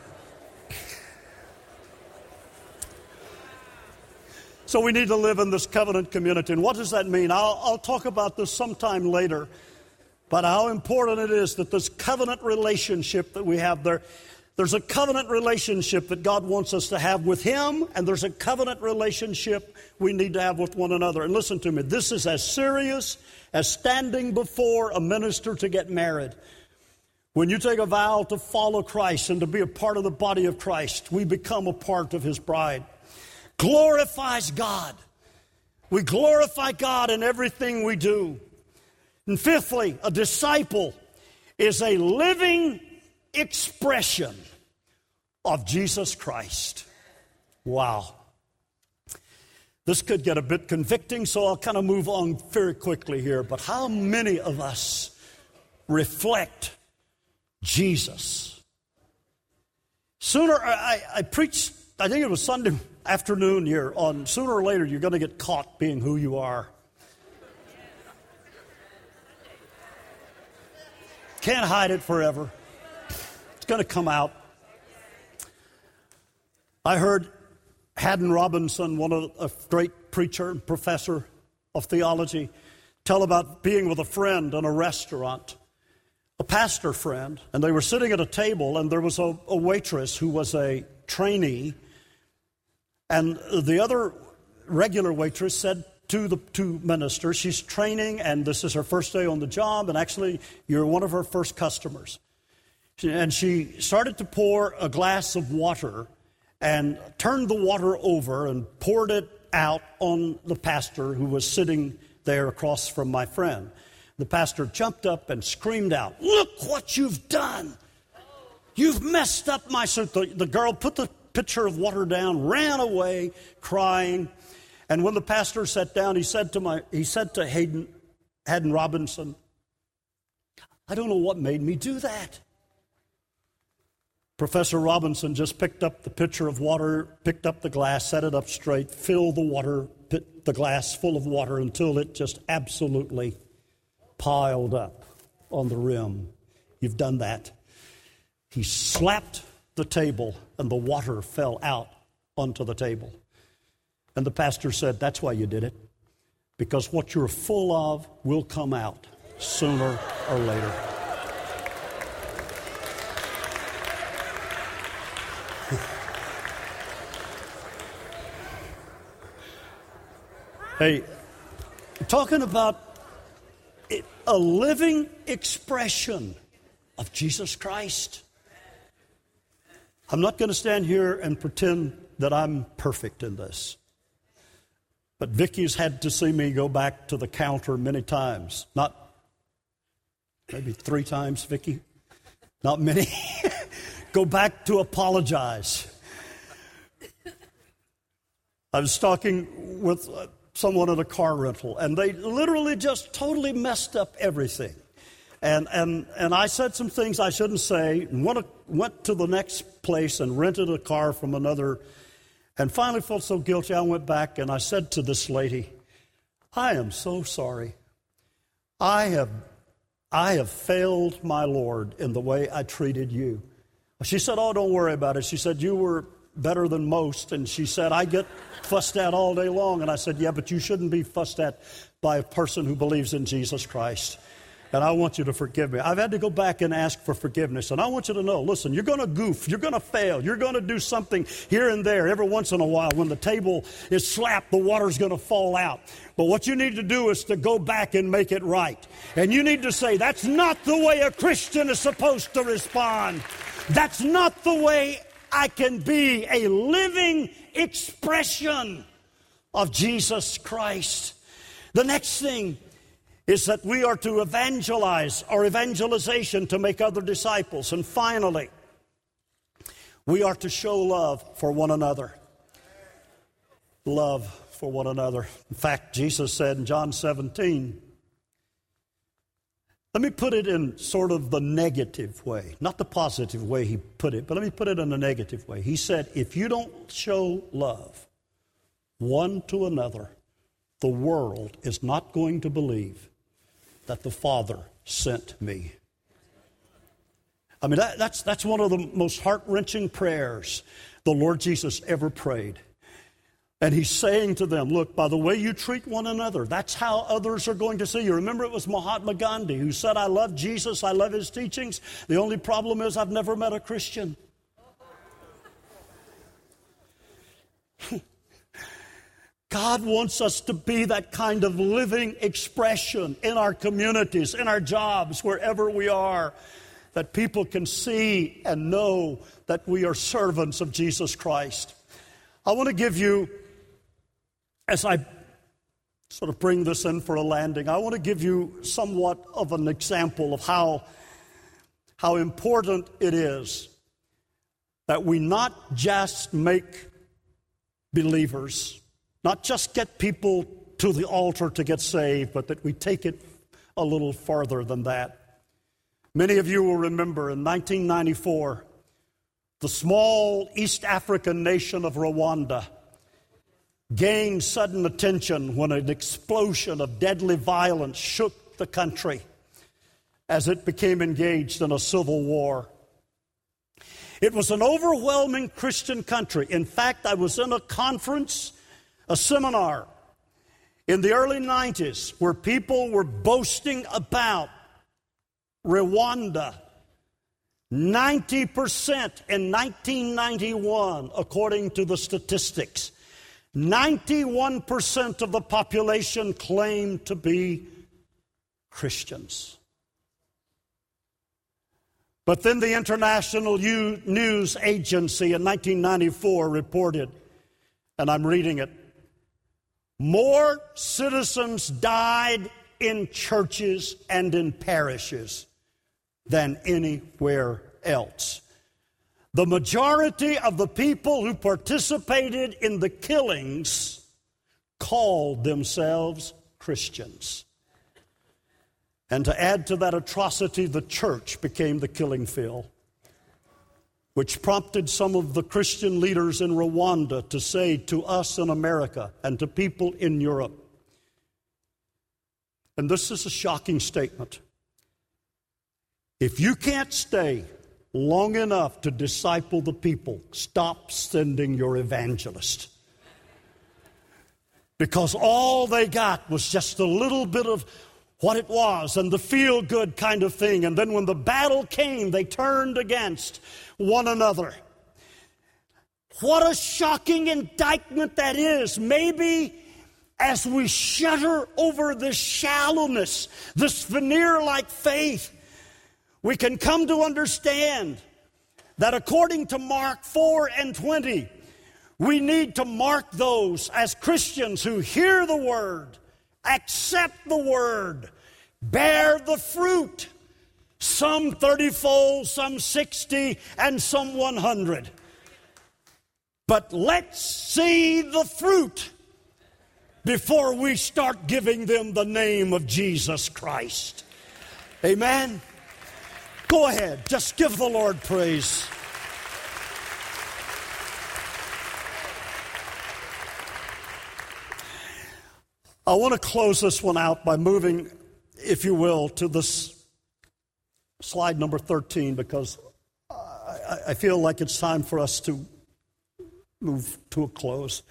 So we need to live in this covenant community. And what does that mean? I'll, I'll talk about this sometime later. But how important it is that this covenant relationship that we have there, there's a covenant relationship that God wants us to have with Him, and there's a covenant relationship we need to have with one another. And listen to me, this is as serious as standing before a minister to get married. When you take a vow to follow Christ and to be a part of the body of Christ, we become a part of His bride. Glorifies God. We glorify God in everything we do. And fifthly, a disciple is a living expression of Jesus Christ. Wow. This could get a bit convicting, so I'll kind of move on very quickly here. But how many of us reflect Jesus? Sooner, I, I preached, I think it was Sunday afternoon here, on sooner or later you're going to get caught being who you are. Can't hide it forever. It's going to come out. I heard Haddon Robinson, one of a great preacher and professor of theology, tell about being with a friend in a restaurant, a pastor friend, and they were sitting at a table, and there was a, a waitress who was a trainee, and the other regular waitress said to the two ministers, she's training, and this is her first day on the job, and actually you're one of her first customers. And she started to pour a glass of water and turned the water over and poured it out on the pastor who was sitting there across from my friend. The pastor jumped up and screamed out, "Look what you've done. You've messed up my..." So the, the girl put the pitcher of water down, ran away crying. And when the pastor sat down, he said to my he said to Hayden, Haddon Robinson, "I don't know what made me do that. Professor Robinson just picked up the pitcher of water, picked up the glass, set it up straight, filled the water, the glass full of water until it just absolutely piled up on the rim. You've done that. He slapped the table and the water fell out onto the table. And the pastor said, "That's why you did it. Because what you're full of will come out sooner or later." Hey, talking about a living expression of Jesus Christ. I'm not going to stand here and pretend that I'm perfect in this. But Vicky's had to see me go back to the counter many times. Not maybe three times, Vicky. Not many. Go back to apologize. I was talking with someone at a car rental, and they literally just totally messed up everything. And and and I said some things I shouldn't say, and went, went to the next place and rented a car from another, and finally felt so guilty I went back and I said to this lady, "I am so sorry. I have I have failed my Lord in the way I treated you." She said, "Oh, don't worry about it." She said, "You were better than most." And she said, "I get fussed at all day long." And I said, "Yeah, but you shouldn't be fussed at by a person who believes in Jesus Christ. And I want you to forgive me." I've had to go back and ask for forgiveness. And I want you to know, listen, you're going to goof. You're going to fail. You're going to do something here and there every once in a while. When the table is slapped, the water's going to fall out. But what you need to do is to go back and make it right. And you need to say, that's not the way a Christian is supposed to respond. That's not the way I can be a living expression of Jesus Christ. The next thing is that we are to evangelize, or evangelization, to make other disciples. And finally, we are to show love for one another. Love for one another. In fact, Jesus said in John seventeen, let me put it in sort of the negative way, not the positive way he put it, but let me put it in a negative way. He said, if you don't show love one to another, the world is not going to believe that the Father sent me. I mean, that, that's, that's one of the most heart-wrenching prayers the Lord Jesus ever prayed. And he's saying to them, look, by the way you treat one another, that's how others are going to see you. Remember, it was Mahatma Gandhi who said, I love Jesus, I love his teachings. The only problem is I've never met a Christian. God wants us to be that kind of living expression in our communities, in our jobs, wherever we are, that people can see and know that we are servants of Jesus Christ. I want to give you, as I sort of bring this in for a landing, I want to give you somewhat of an example of how, how important it is that we not just make believers, not just get people to the altar to get saved, but that we take it a little farther than that. Many of you will remember in nineteen ninety-four, the small East African nation of Rwanda gained sudden attention when an explosion of deadly violence shook the country as it became engaged in a civil war. It was an overwhelming Christian country. In fact, I was in a conference, a seminar in the early nineties where people were boasting about Rwanda. ninety percent in nineteen ninety-one, according to the statistics. ninety-one percent of the population claimed to be Christians. But then the International News Agency in nineteen ninety-four reported, and I'm reading it, more citizens died in churches and in parishes than anywhere else. The majority of the people who participated in the killings called themselves Christians. And to add to that atrocity, the church became the killing field. which prompted some of the Christian leaders in Rwanda to say to us in America and to people in Europe, and this is a shocking statement, if you can't stay long enough to disciple the people, stop sending your evangelist. Because all they got was just a little bit of what it was and the feel-good kind of thing. And then when the battle came, they turned against one another. What a shocking indictment that is. Maybe as we shudder over this shallowness, this veneer-like faith, we can come to understand that according to Mark four and twenty, we need to mark those as Christians who hear the Word, accept the Word, bear the fruit, some thirty-fold, some sixty, and some one hundred. But let's see the fruit before we start giving them the name of Jesus Christ. Amen? Go ahead, just give the Lord praise. I want to close this one out by moving, if you will, to this slide number thirteen, because I, I feel like it's time for us to move to a close.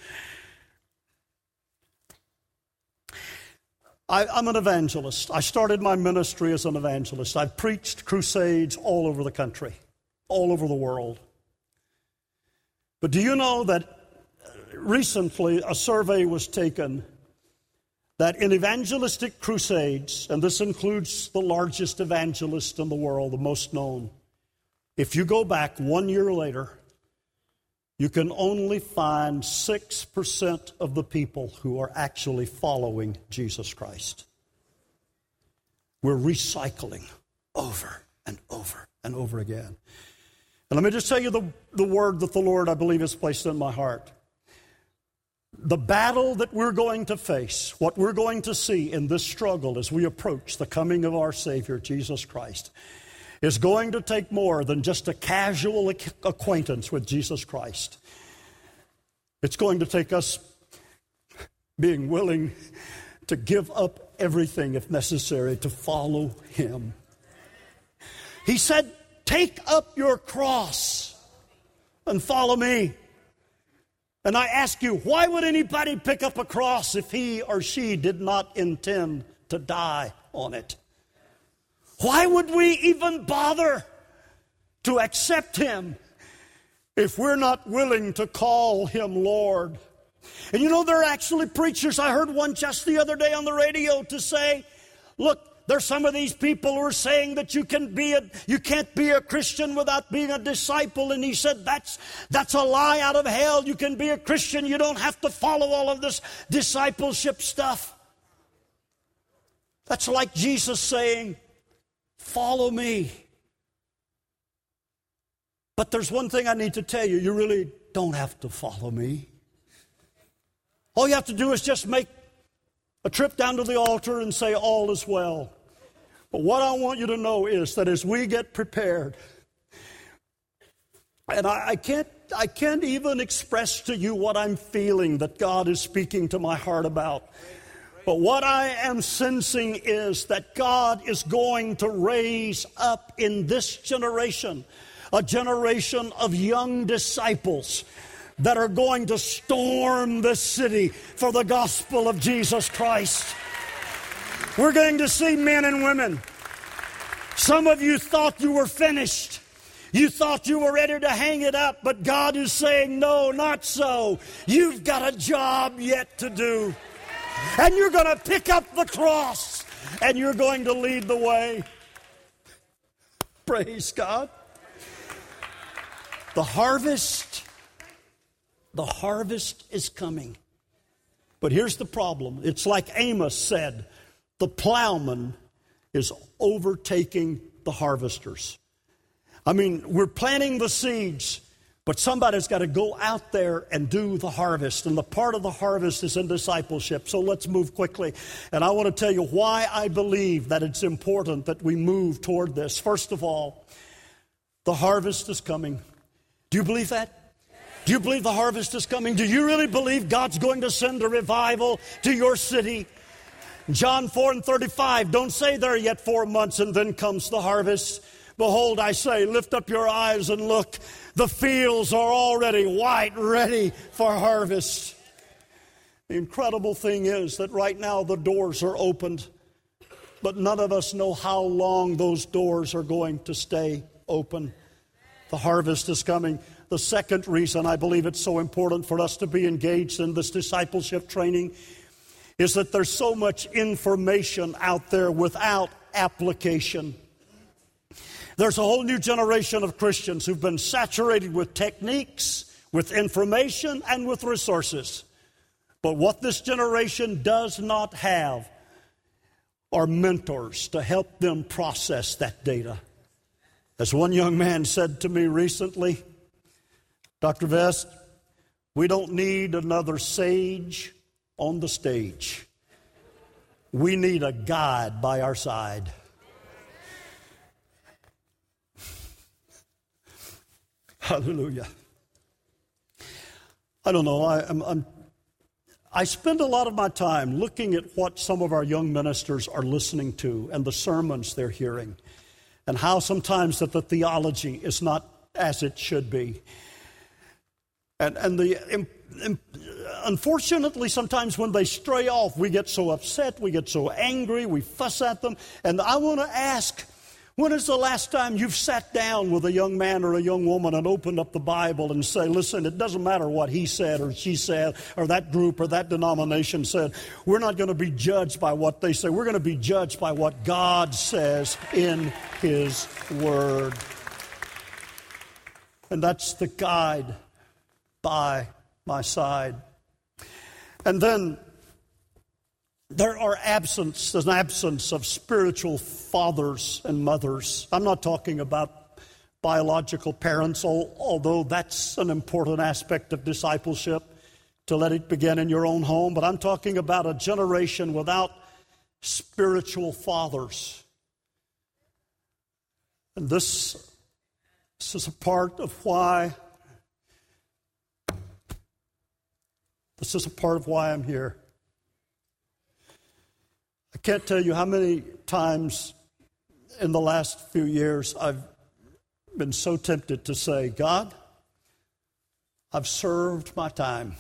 I, I'm an evangelist. I started my ministry as an evangelist. I've preached crusades all over the country, all over the world. But do you know that recently a survey was taken that in evangelistic crusades, and this includes the largest evangelist in the world, the most known, if you go back one year later, you can only find six percent of the people who are actually following Jesus Christ. We're recycling over and over and over again. And let me just tell you the, the word that the Lord, I believe, has placed in my heart. The battle that we're going to face, what we're going to see in this struggle as we approach the coming of our Savior, Jesus Christ, is going to take more than just a casual acquaintance with Jesus Christ. It's going to take us being willing to give up everything, if necessary, to follow Him. He said, take up your cross and follow me. And I ask you, why would anybody pick up a cross if he or she did not intend to die on it? Why would we even bother to accept Him if we're not willing to call Him Lord? And you know, there are actually preachers, I heard one just the other day on the radio to say, look, there's some of these people who are saying that you can be a, you can't be a Christian without being a disciple. And he said, that's, that's a lie out of hell. You can be a Christian. You don't have to follow all of this discipleship stuff. That's like Jesus saying, follow me. But there's one thing I need to tell you. You really don't have to follow me. All you have to do is just make a trip down to the altar and say, all is well. But what I want you to know is that as we get prepared, and I, I can't I can't even express to you what I'm feeling that God is speaking to my heart about. But what I am sensing is that God is going to raise up in this generation a generation of young disciples that are going to storm the city for the gospel of Jesus Christ. We're going to see men and women. Some of you thought you were finished. You thought you were ready to hang it up, but God is saying, no, not so. You've got a job yet to do. And you're going to pick up the cross, and you're going to lead the way. Praise God. The harvest, the harvest is coming. But here's the problem. It's like Amos said, the plowman is overtaking the harvesters. I mean, we're planting the seeds, but somebody's got to go out there and do the harvest. And the part of the harvest is in discipleship. So let's move quickly. And I want to tell you why I believe that it's important that we move toward this. First of all, the harvest is coming. Do you believe that? Do you believe the harvest is coming? Do you really believe God's going to send a revival to your city? John four and thirty-five, don't say there are yet four months and then comes the harvest. Behold, I say, lift up your eyes and look. The fields are already white, ready for harvest. The incredible thing is that right now the doors are opened, but none of us know how long those doors are going to stay open. The harvest is coming. The second reason I believe it's so important for us to be engaged in this discipleship training is that there's so much information out there without application. There's a whole new generation of Christians who've been saturated with techniques, with information, and with resources. But what this generation does not have are mentors to help them process that data. As one young man said to me recently, Doctor Vest, we don't need another sage on the stage. We need a guide by our side. Hallelujah. I don't know. I, I'm, I'm, I spend a lot of my time looking at what some of our young ministers are listening to and the sermons they're hearing, and how sometimes that the theology is not as it should be. And, and the um, um, unfortunately, sometimes when they stray off, we get so upset, we get so angry, we fuss at them. And I want to ask, when is the last time you've sat down with a young man or a young woman and opened up the Bible and say, listen, it doesn't matter what he said or she said or that group or that denomination said. We're not going to be judged by what they say. We're going to be judged by what God says in His Word. And that's the guide by my side. And then there are absence, there's an absence of spiritual fathers and mothers. I'm not talking about biological parents, although that's an important aspect of discipleship, to let it begin in your own home. But I'm talking about a generation without spiritual fathers. And this, this is a part of why This is a part of why I'm here. I can't tell you how many times in the last few years I've been so tempted to say, God, I've served my time.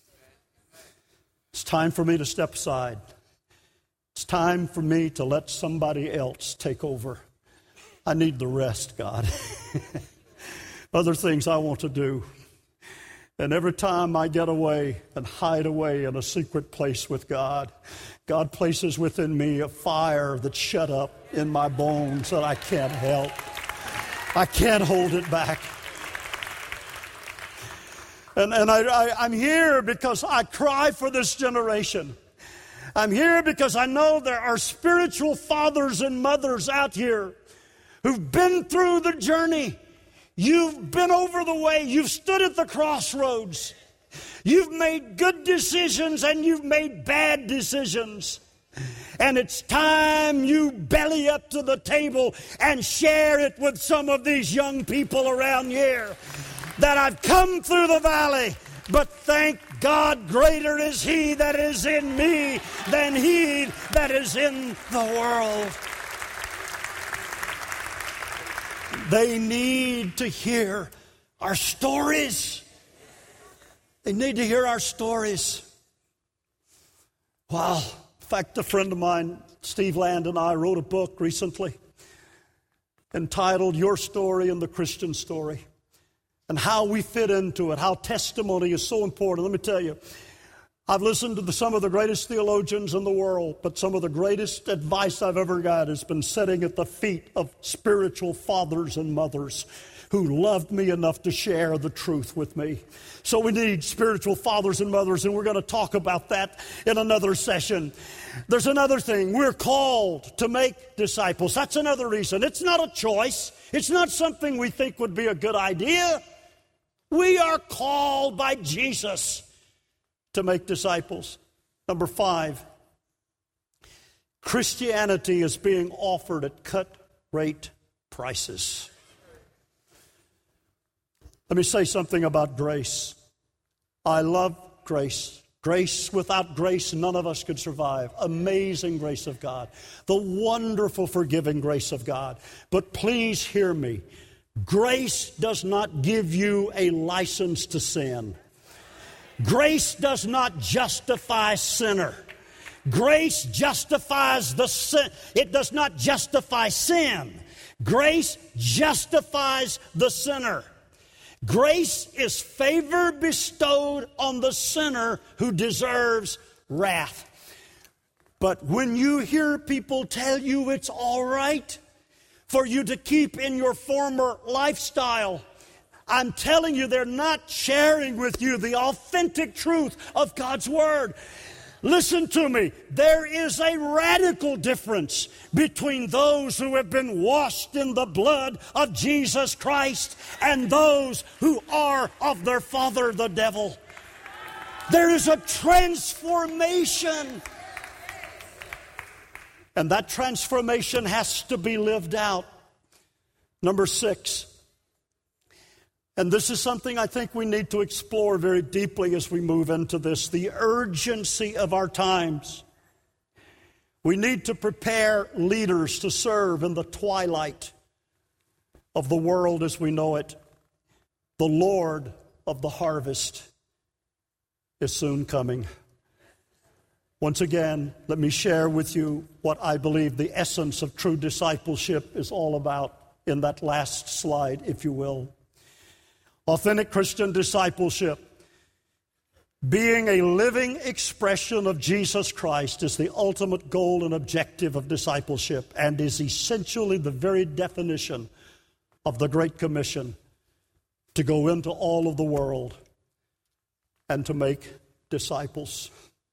It's time for me to step aside. It's time for me to let somebody else take over. I need the rest, God. Other things I want to do. And every time I get away and hide away in a secret place with God, God places within me a fire that's shut up in my bones that I can't help. I can't hold it back. And, and I, I, I'm here because I cry for this generation. I'm here because I know there are spiritual fathers and mothers out here who've been through the journey. You've been over the way. You've stood at the crossroads. You've made good decisions and you've made bad decisions. And it's time you belly up to the table and share it with some of these young people around here. That I've come through the valley, but thank God greater is He that is in me than he that is in the world. They need to hear our stories. They need to hear our stories. Wow. In fact, a friend of mine, Steve Land, and I wrote a book recently entitled Your Story and the Christian Story, and how we fit into it, how testimony is so important. Let me tell you, I've listened to the, some of the greatest theologians in the world, but some of the greatest advice I've ever got has been sitting at the feet of spiritual fathers and mothers who loved me enough to share the truth with me. So we need spiritual fathers and mothers, and we're going to talk about that in another session. There's another thing. We're called to make disciples. That's another reason. It's not a choice. It's not something we think would be a good idea. We are called by Jesus to make disciples. Number five, Christianity is being offered at cut-rate prices. Let me say something about grace. I love grace. Grace, without grace, none of us could survive. Amazing grace of God. The wonderful forgiving grace of God. But please hear me. Grace does not give you a license to sin. Grace does not justify sinner. Grace justifies the sin. It does not justify sin. Grace justifies the sinner. Grace is favor bestowed on the sinner who deserves wrath. But when you hear people tell you it's all right for you to keep in your former lifestyle, I'm telling you they're not sharing with you the authentic truth of God's Word. Listen to me. There is a radical difference between those who have been washed in the blood of Jesus Christ and those who are of their father, the devil. There is a transformation. And that transformation has to be lived out. Number six. And this is something I think we need to explore very deeply as we move into this. The urgency of our times. We need to prepare leaders to serve in the twilight of the world as we know it. The Lord of the harvest is soon coming. Once again, let me share with you what I believe the essence of true discipleship is all about in that last slide, if you will. Authentic Christian discipleship, being a living expression of Jesus Christ, is the ultimate goal and objective of discipleship and is essentially the very definition of the Great Commission to go into all of the world and to make disciples.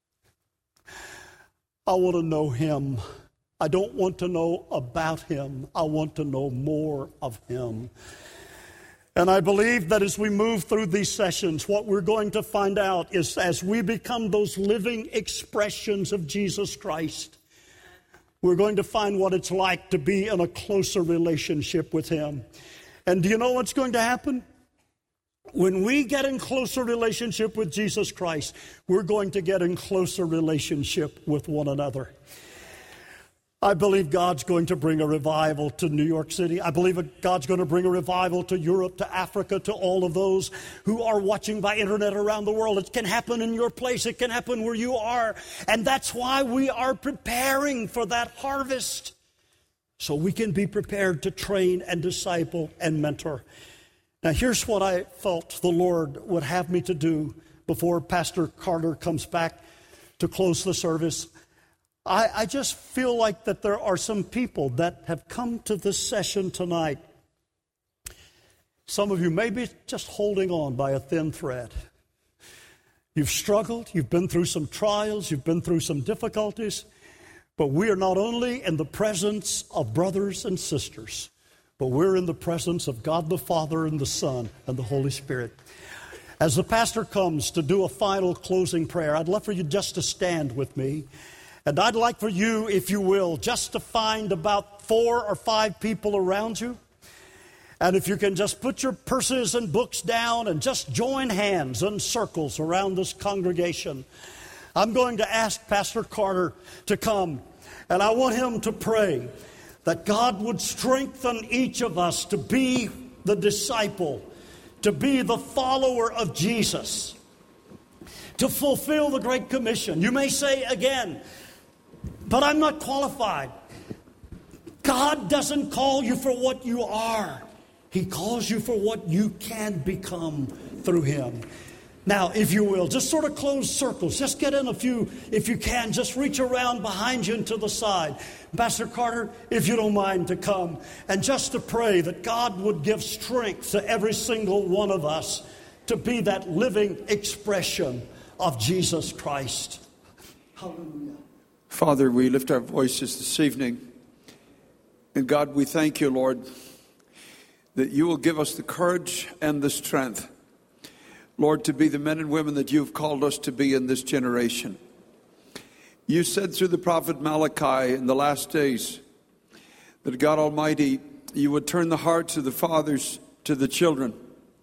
I want to know Him. I don't want to know about Him. I want to know more of Him. And I believe that as we move through these sessions, what we're going to find out is as we become those living expressions of Jesus Christ, we're going to find what it's like to be in a closer relationship with Him. And do you know what's going to happen? When we get in closer relationship with Jesus Christ, we're going to get in closer relationship with one another. I believe God's going to bring a revival to New York City. I believe God's going to bring a revival to Europe, to Africa, to all of those who are watching by internet around the world. It can happen in your place. It can happen where you are. And that's why we are preparing for that harvest, so we can be prepared to train and disciple and mentor. Now, here's what I felt the Lord would have me to do before Pastor Carter comes back to close the service. I, I just feel like that there are some people that have come to this session tonight. Some of you may be just holding on by a thin thread. You've struggled, you've been through some trials, you've been through some difficulties, but we are not only in the presence of brothers and sisters, but we're in the presence of God the Father and the Son and the Holy Spirit. As the pastor comes to do a final closing prayer, I'd love for you just to stand with me. And I'd like for you, if you will, just to find about four or five people around you. And if you can just put your purses and books down and just join hands in circles around this congregation. I'm going to ask Pastor Carter to come. And I want him to pray that God would strengthen each of us to be the disciple, to be the follower of Jesus, to fulfill the Great Commission. You may say again, but I'm not qualified. God doesn't call you for what you are. He calls you for what you can become through Him. Now, if you will, just sort of close circles. Just get in a few, if you can. Just reach around behind you and to the side. Pastor Carter, if you don't mind to come. And just to pray that God would give strength to every single one of us to be that living expression of Jesus Christ. Hallelujah. Father, we lift our voices this evening. And God, we thank you, Lord, that you will give us the courage and the strength, Lord, to be the men and women that you've called us to be in this generation. You said through the prophet Malachi in the last days that God Almighty, you would turn the hearts of the fathers to the children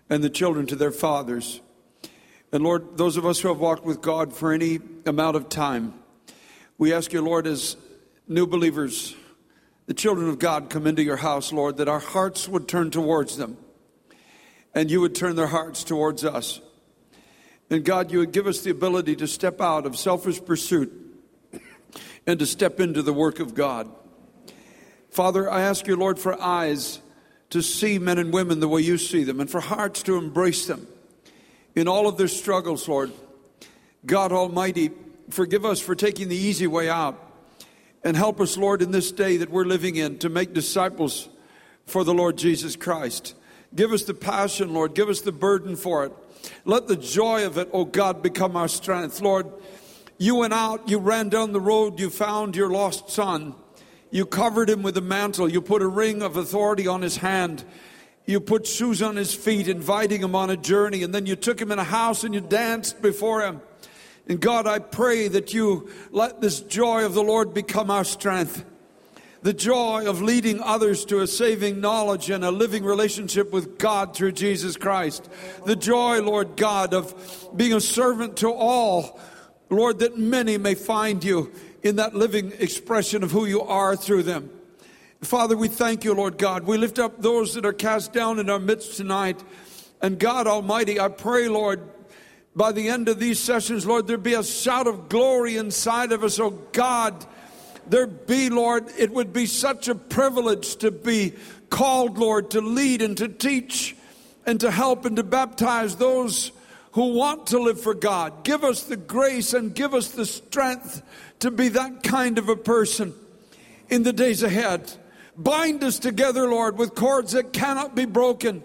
and the children to their fathers. And Lord, those of us who have walked with God for any amount of time, we ask you, Lord, as new believers, the children of God come into your house, Lord, that our hearts would turn towards them, and you would turn their hearts towards us. And God, you would give us the ability to step out of selfish pursuit and to step into the work of God. Father, I ask you, Lord, for eyes to see men and women the way you see them, and for hearts to embrace them in all of their struggles, Lord. God Almighty, forgive us for taking the easy way out, and help us, Lord, in this day that we're living in to make disciples for the Lord Jesus Christ. Give us the passion, Lord. Give us the burden for it. Let the joy of it, oh God, become our strength. Lord, you went out, you ran down the road, you found your lost son. You covered him with a mantle. You put a ring of authority on his hand. You put shoes on his feet, inviting him on a journey. And then you took him in a house and you danced before him. And God, I pray that you let this joy of the Lord become our strength. The joy of leading others to a saving knowledge and a living relationship with God through Jesus Christ. The joy, Lord God, of being a servant to all. Lord, that many may find you in that living expression of who you are through them. Father, we thank you, Lord God. We lift up those that are cast down in our midst tonight. And God Almighty, I pray, Lord, by the end of these sessions, Lord, there be a shout of glory inside of us, oh God. There be, Lord, it would be such a privilege to be called, Lord, to lead and to teach and to help and to baptize those who want to live for God. Give us the grace and give us the strength to be that kind of a person in the days ahead. Bind us together, Lord, with cords that cannot be broken.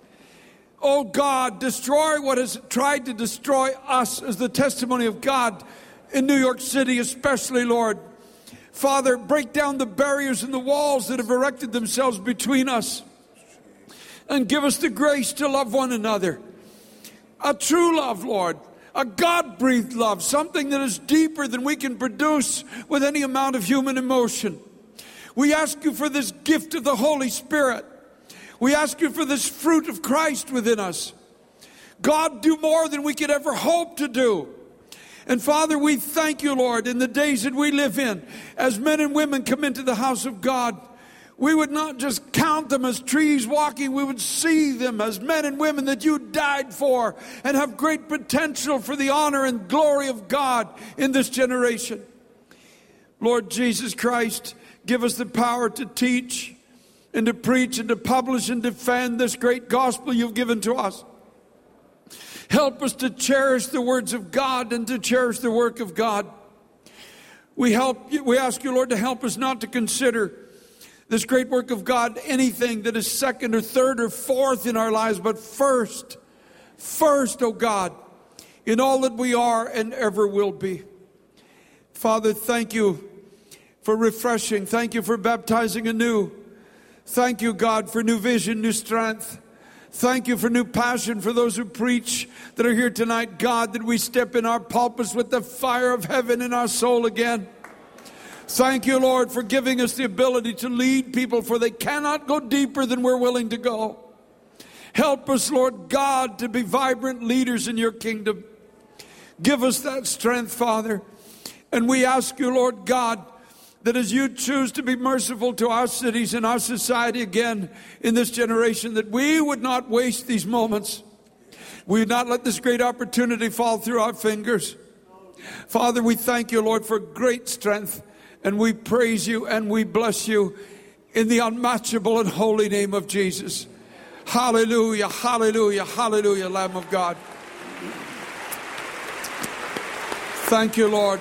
Oh God, destroy what has tried to destroy us as the testimony of God in New York City especially, Lord. Father, break down the barriers and the walls that have erected themselves between us. And give us the grace to love one another. A true love, Lord. A God-breathed love. Something that is deeper than we can produce with any amount of human emotion. We ask you for this gift of the Holy Spirit. We ask you for this fruit of Christ within us. God, do more than we could ever hope to do. And Father, we thank you, Lord, in the days that we live in, as men and women come into the house of God, we would not just count them as trees walking, we would see them as men and women that you died for and have great potential for the honor and glory of God in this generation. Lord Jesus Christ, give us the power to teach and to preach and to publish and defend this great gospel you've given to us. Help us to cherish the words of God and to cherish the work of God. We help you, we ask you, Lord, to help us not to consider this great work of God anything that is second or third or fourth in our lives, but first, first, oh God, in all that we are and ever will be. Father, thank you for refreshing. Thank you for baptizing anew. Thank you, God, for new vision, new strength. Thank you for new passion for those who preach that are here tonight. God, that we step in our pulpits with the fire of heaven in our soul again. Thank you, Lord, for giving us the ability to lead people, for they cannot go deeper than we're willing to go. Help us, Lord God, to be vibrant leaders in your kingdom. Give us that strength, Father. And we ask you, Lord God, that as you choose to be merciful to our cities and our society again in this generation, that we would not waste these moments. We would not let this great opportunity fall through our fingers. Father, we thank you, Lord, for great strength. And we praise you and we bless you in the unmatchable and holy name of Jesus. Hallelujah, hallelujah, hallelujah, Lamb of God. Thank you, Lord.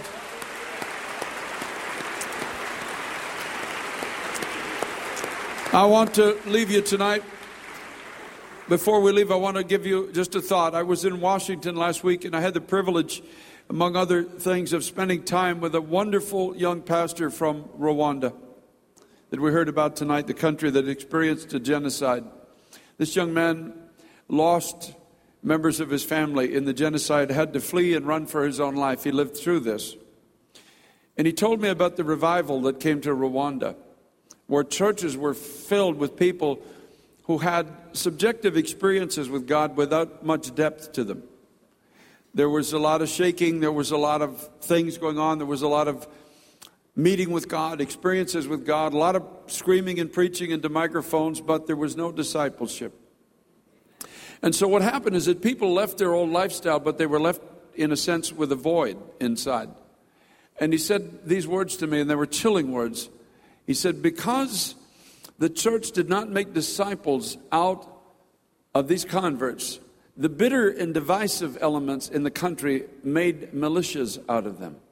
I want to leave you tonight. Before we leave, I want to give you just a thought. I was in Washington last week, and I had the privilege, among other things, of spending time with a wonderful young pastor from Rwanda that we heard about tonight, the country that experienced a genocide. This young man lost members of his family in the genocide, had to flee and run for his own life. He lived through this. And he told me about the revival that came to Rwanda, where churches were filled with people who who had subjective experiences with God without much depth to them. There was a lot of shaking. There was a lot of things going on. There was a lot of meeting with God, experiences with God, a lot of screaming and preaching into microphones, but there was no discipleship. And so what happened is that people left their old lifestyle, but they were left, in a sense, with a void inside. And he said these words to me, and they were chilling words. He said, because the church did not make disciples out of these converts, the bitter and divisive elements in the country made militias out of them.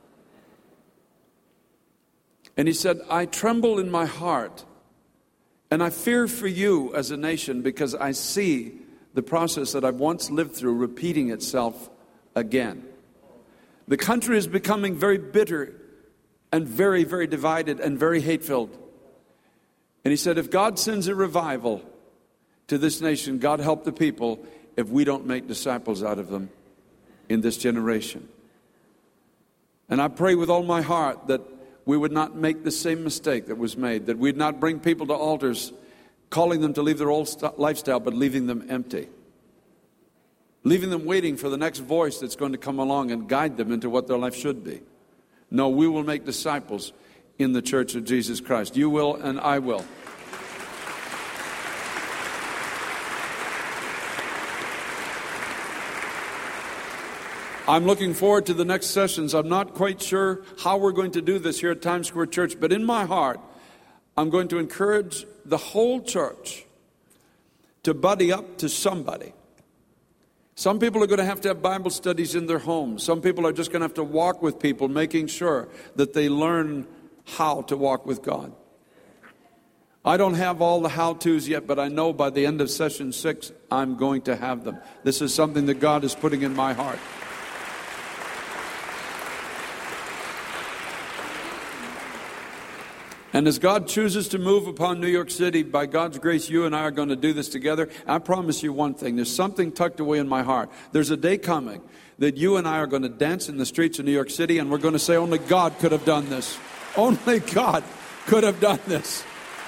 And he said, I tremble in my heart, and I fear for you as a nation, because I see the process that I've once lived through repeating itself again. The country is becoming very bitter and very, very divided and very hate-filled. And he said, if God sends a revival to this nation, God help the people if we don't make disciples out of them in this generation. And I pray with all my heart that we would not make the same mistake that was made, that we'd not bring people to altars calling them to leave their old st- lifestyle, but leaving them empty. Leaving them waiting for the next voice that's going to come along and guide them into what their life should be. No, we will make disciples in the Church of Jesus Christ. You will and I will. I'm looking forward to the next sessions. I'm not quite sure how we're going to do this here at Times Square Church, but in my heart, I'm going to encourage the whole church to buddy up to somebody. Some people are going to have to have Bible studies in their homes. Some people are just going to have to walk with people, making sure that they learn how to walk with God. I don't have all the how-tos yet, but I know by the end of session six, I'm going to have them. This is something that God is putting in my heart. And as God chooses to move upon New York City, by God's grace, you and I are going to do this together. I promise you one thing. There's something tucked away in my heart. There's a day coming that you and I are going to dance in the streets of New York City, and we're going to say, only God could have done this. Only God could have done this.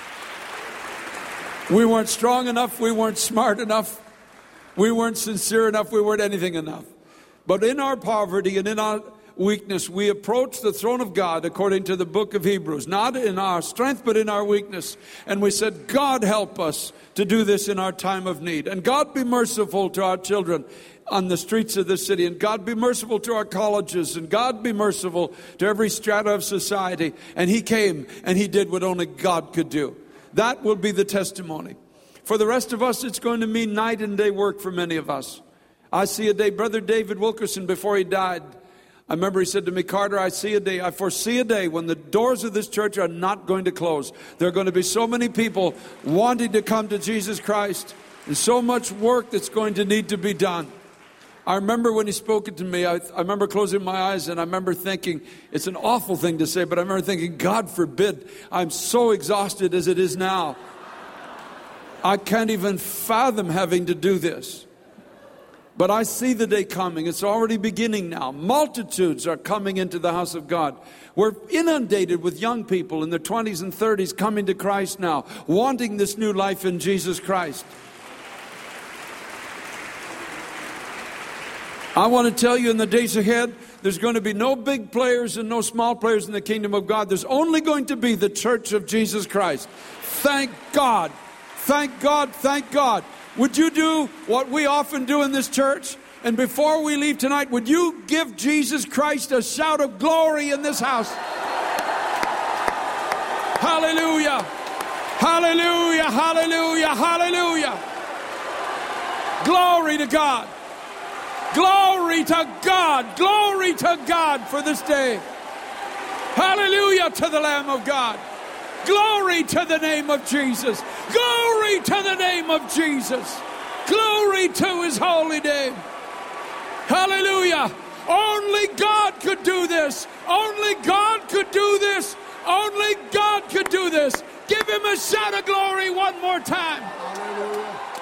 We weren't strong enough. We weren't smart enough. We weren't sincere enough. We weren't anything enough. But in our poverty and in our weakness, we approach the throne of God according to the book of Hebrews, not in our strength, but in our weakness. And we said, God help us to do this in our time of need. And God be merciful to our children on the streets of this city. And God be merciful to our colleges. And God be merciful to every strata of society. And He came and He did what only God could do. That will be the testimony. For the rest of us, it's going to mean night and day work for many of us. I see a day, Brother David Wilkerson, before he died, I remember he said to me, Carter, I see a day, I foresee a day when the doors of this church are not going to close. There are going to be so many people wanting to come to Jesus Christ, and so much work that's going to need to be done. I remember when he spoke it to me, I, I remember closing my eyes, and I remember thinking, it's an awful thing to say, but I remember thinking, God forbid, I'm so exhausted as it is now. I can't even fathom having to do this. But I see the day coming. It's already beginning now. Multitudes are coming into the house of God. We're inundated with young people in their twenties and thirties coming to Christ now, wanting this new life in Jesus Christ. I want to tell you, in the days ahead, there's going to be no big players and no small players in the kingdom of God. There's only going to be the church of Jesus Christ. Thank God. Thank God. Thank God. Would you do what we often do in this church? And before we leave tonight, would you give Jesus Christ a shout of glory in this house? Hallelujah! Hallelujah! Hallelujah! Hallelujah! Glory to God! Glory to God! Glory to God for this day! Hallelujah to the Lamb of God! Glory to the name of Jesus. Glory to the name of Jesus. Glory to His holy name. Hallelujah. Only God could do this. Only God could do this. Only God could do this. Give Him a shout of glory one more time. Hallelujah.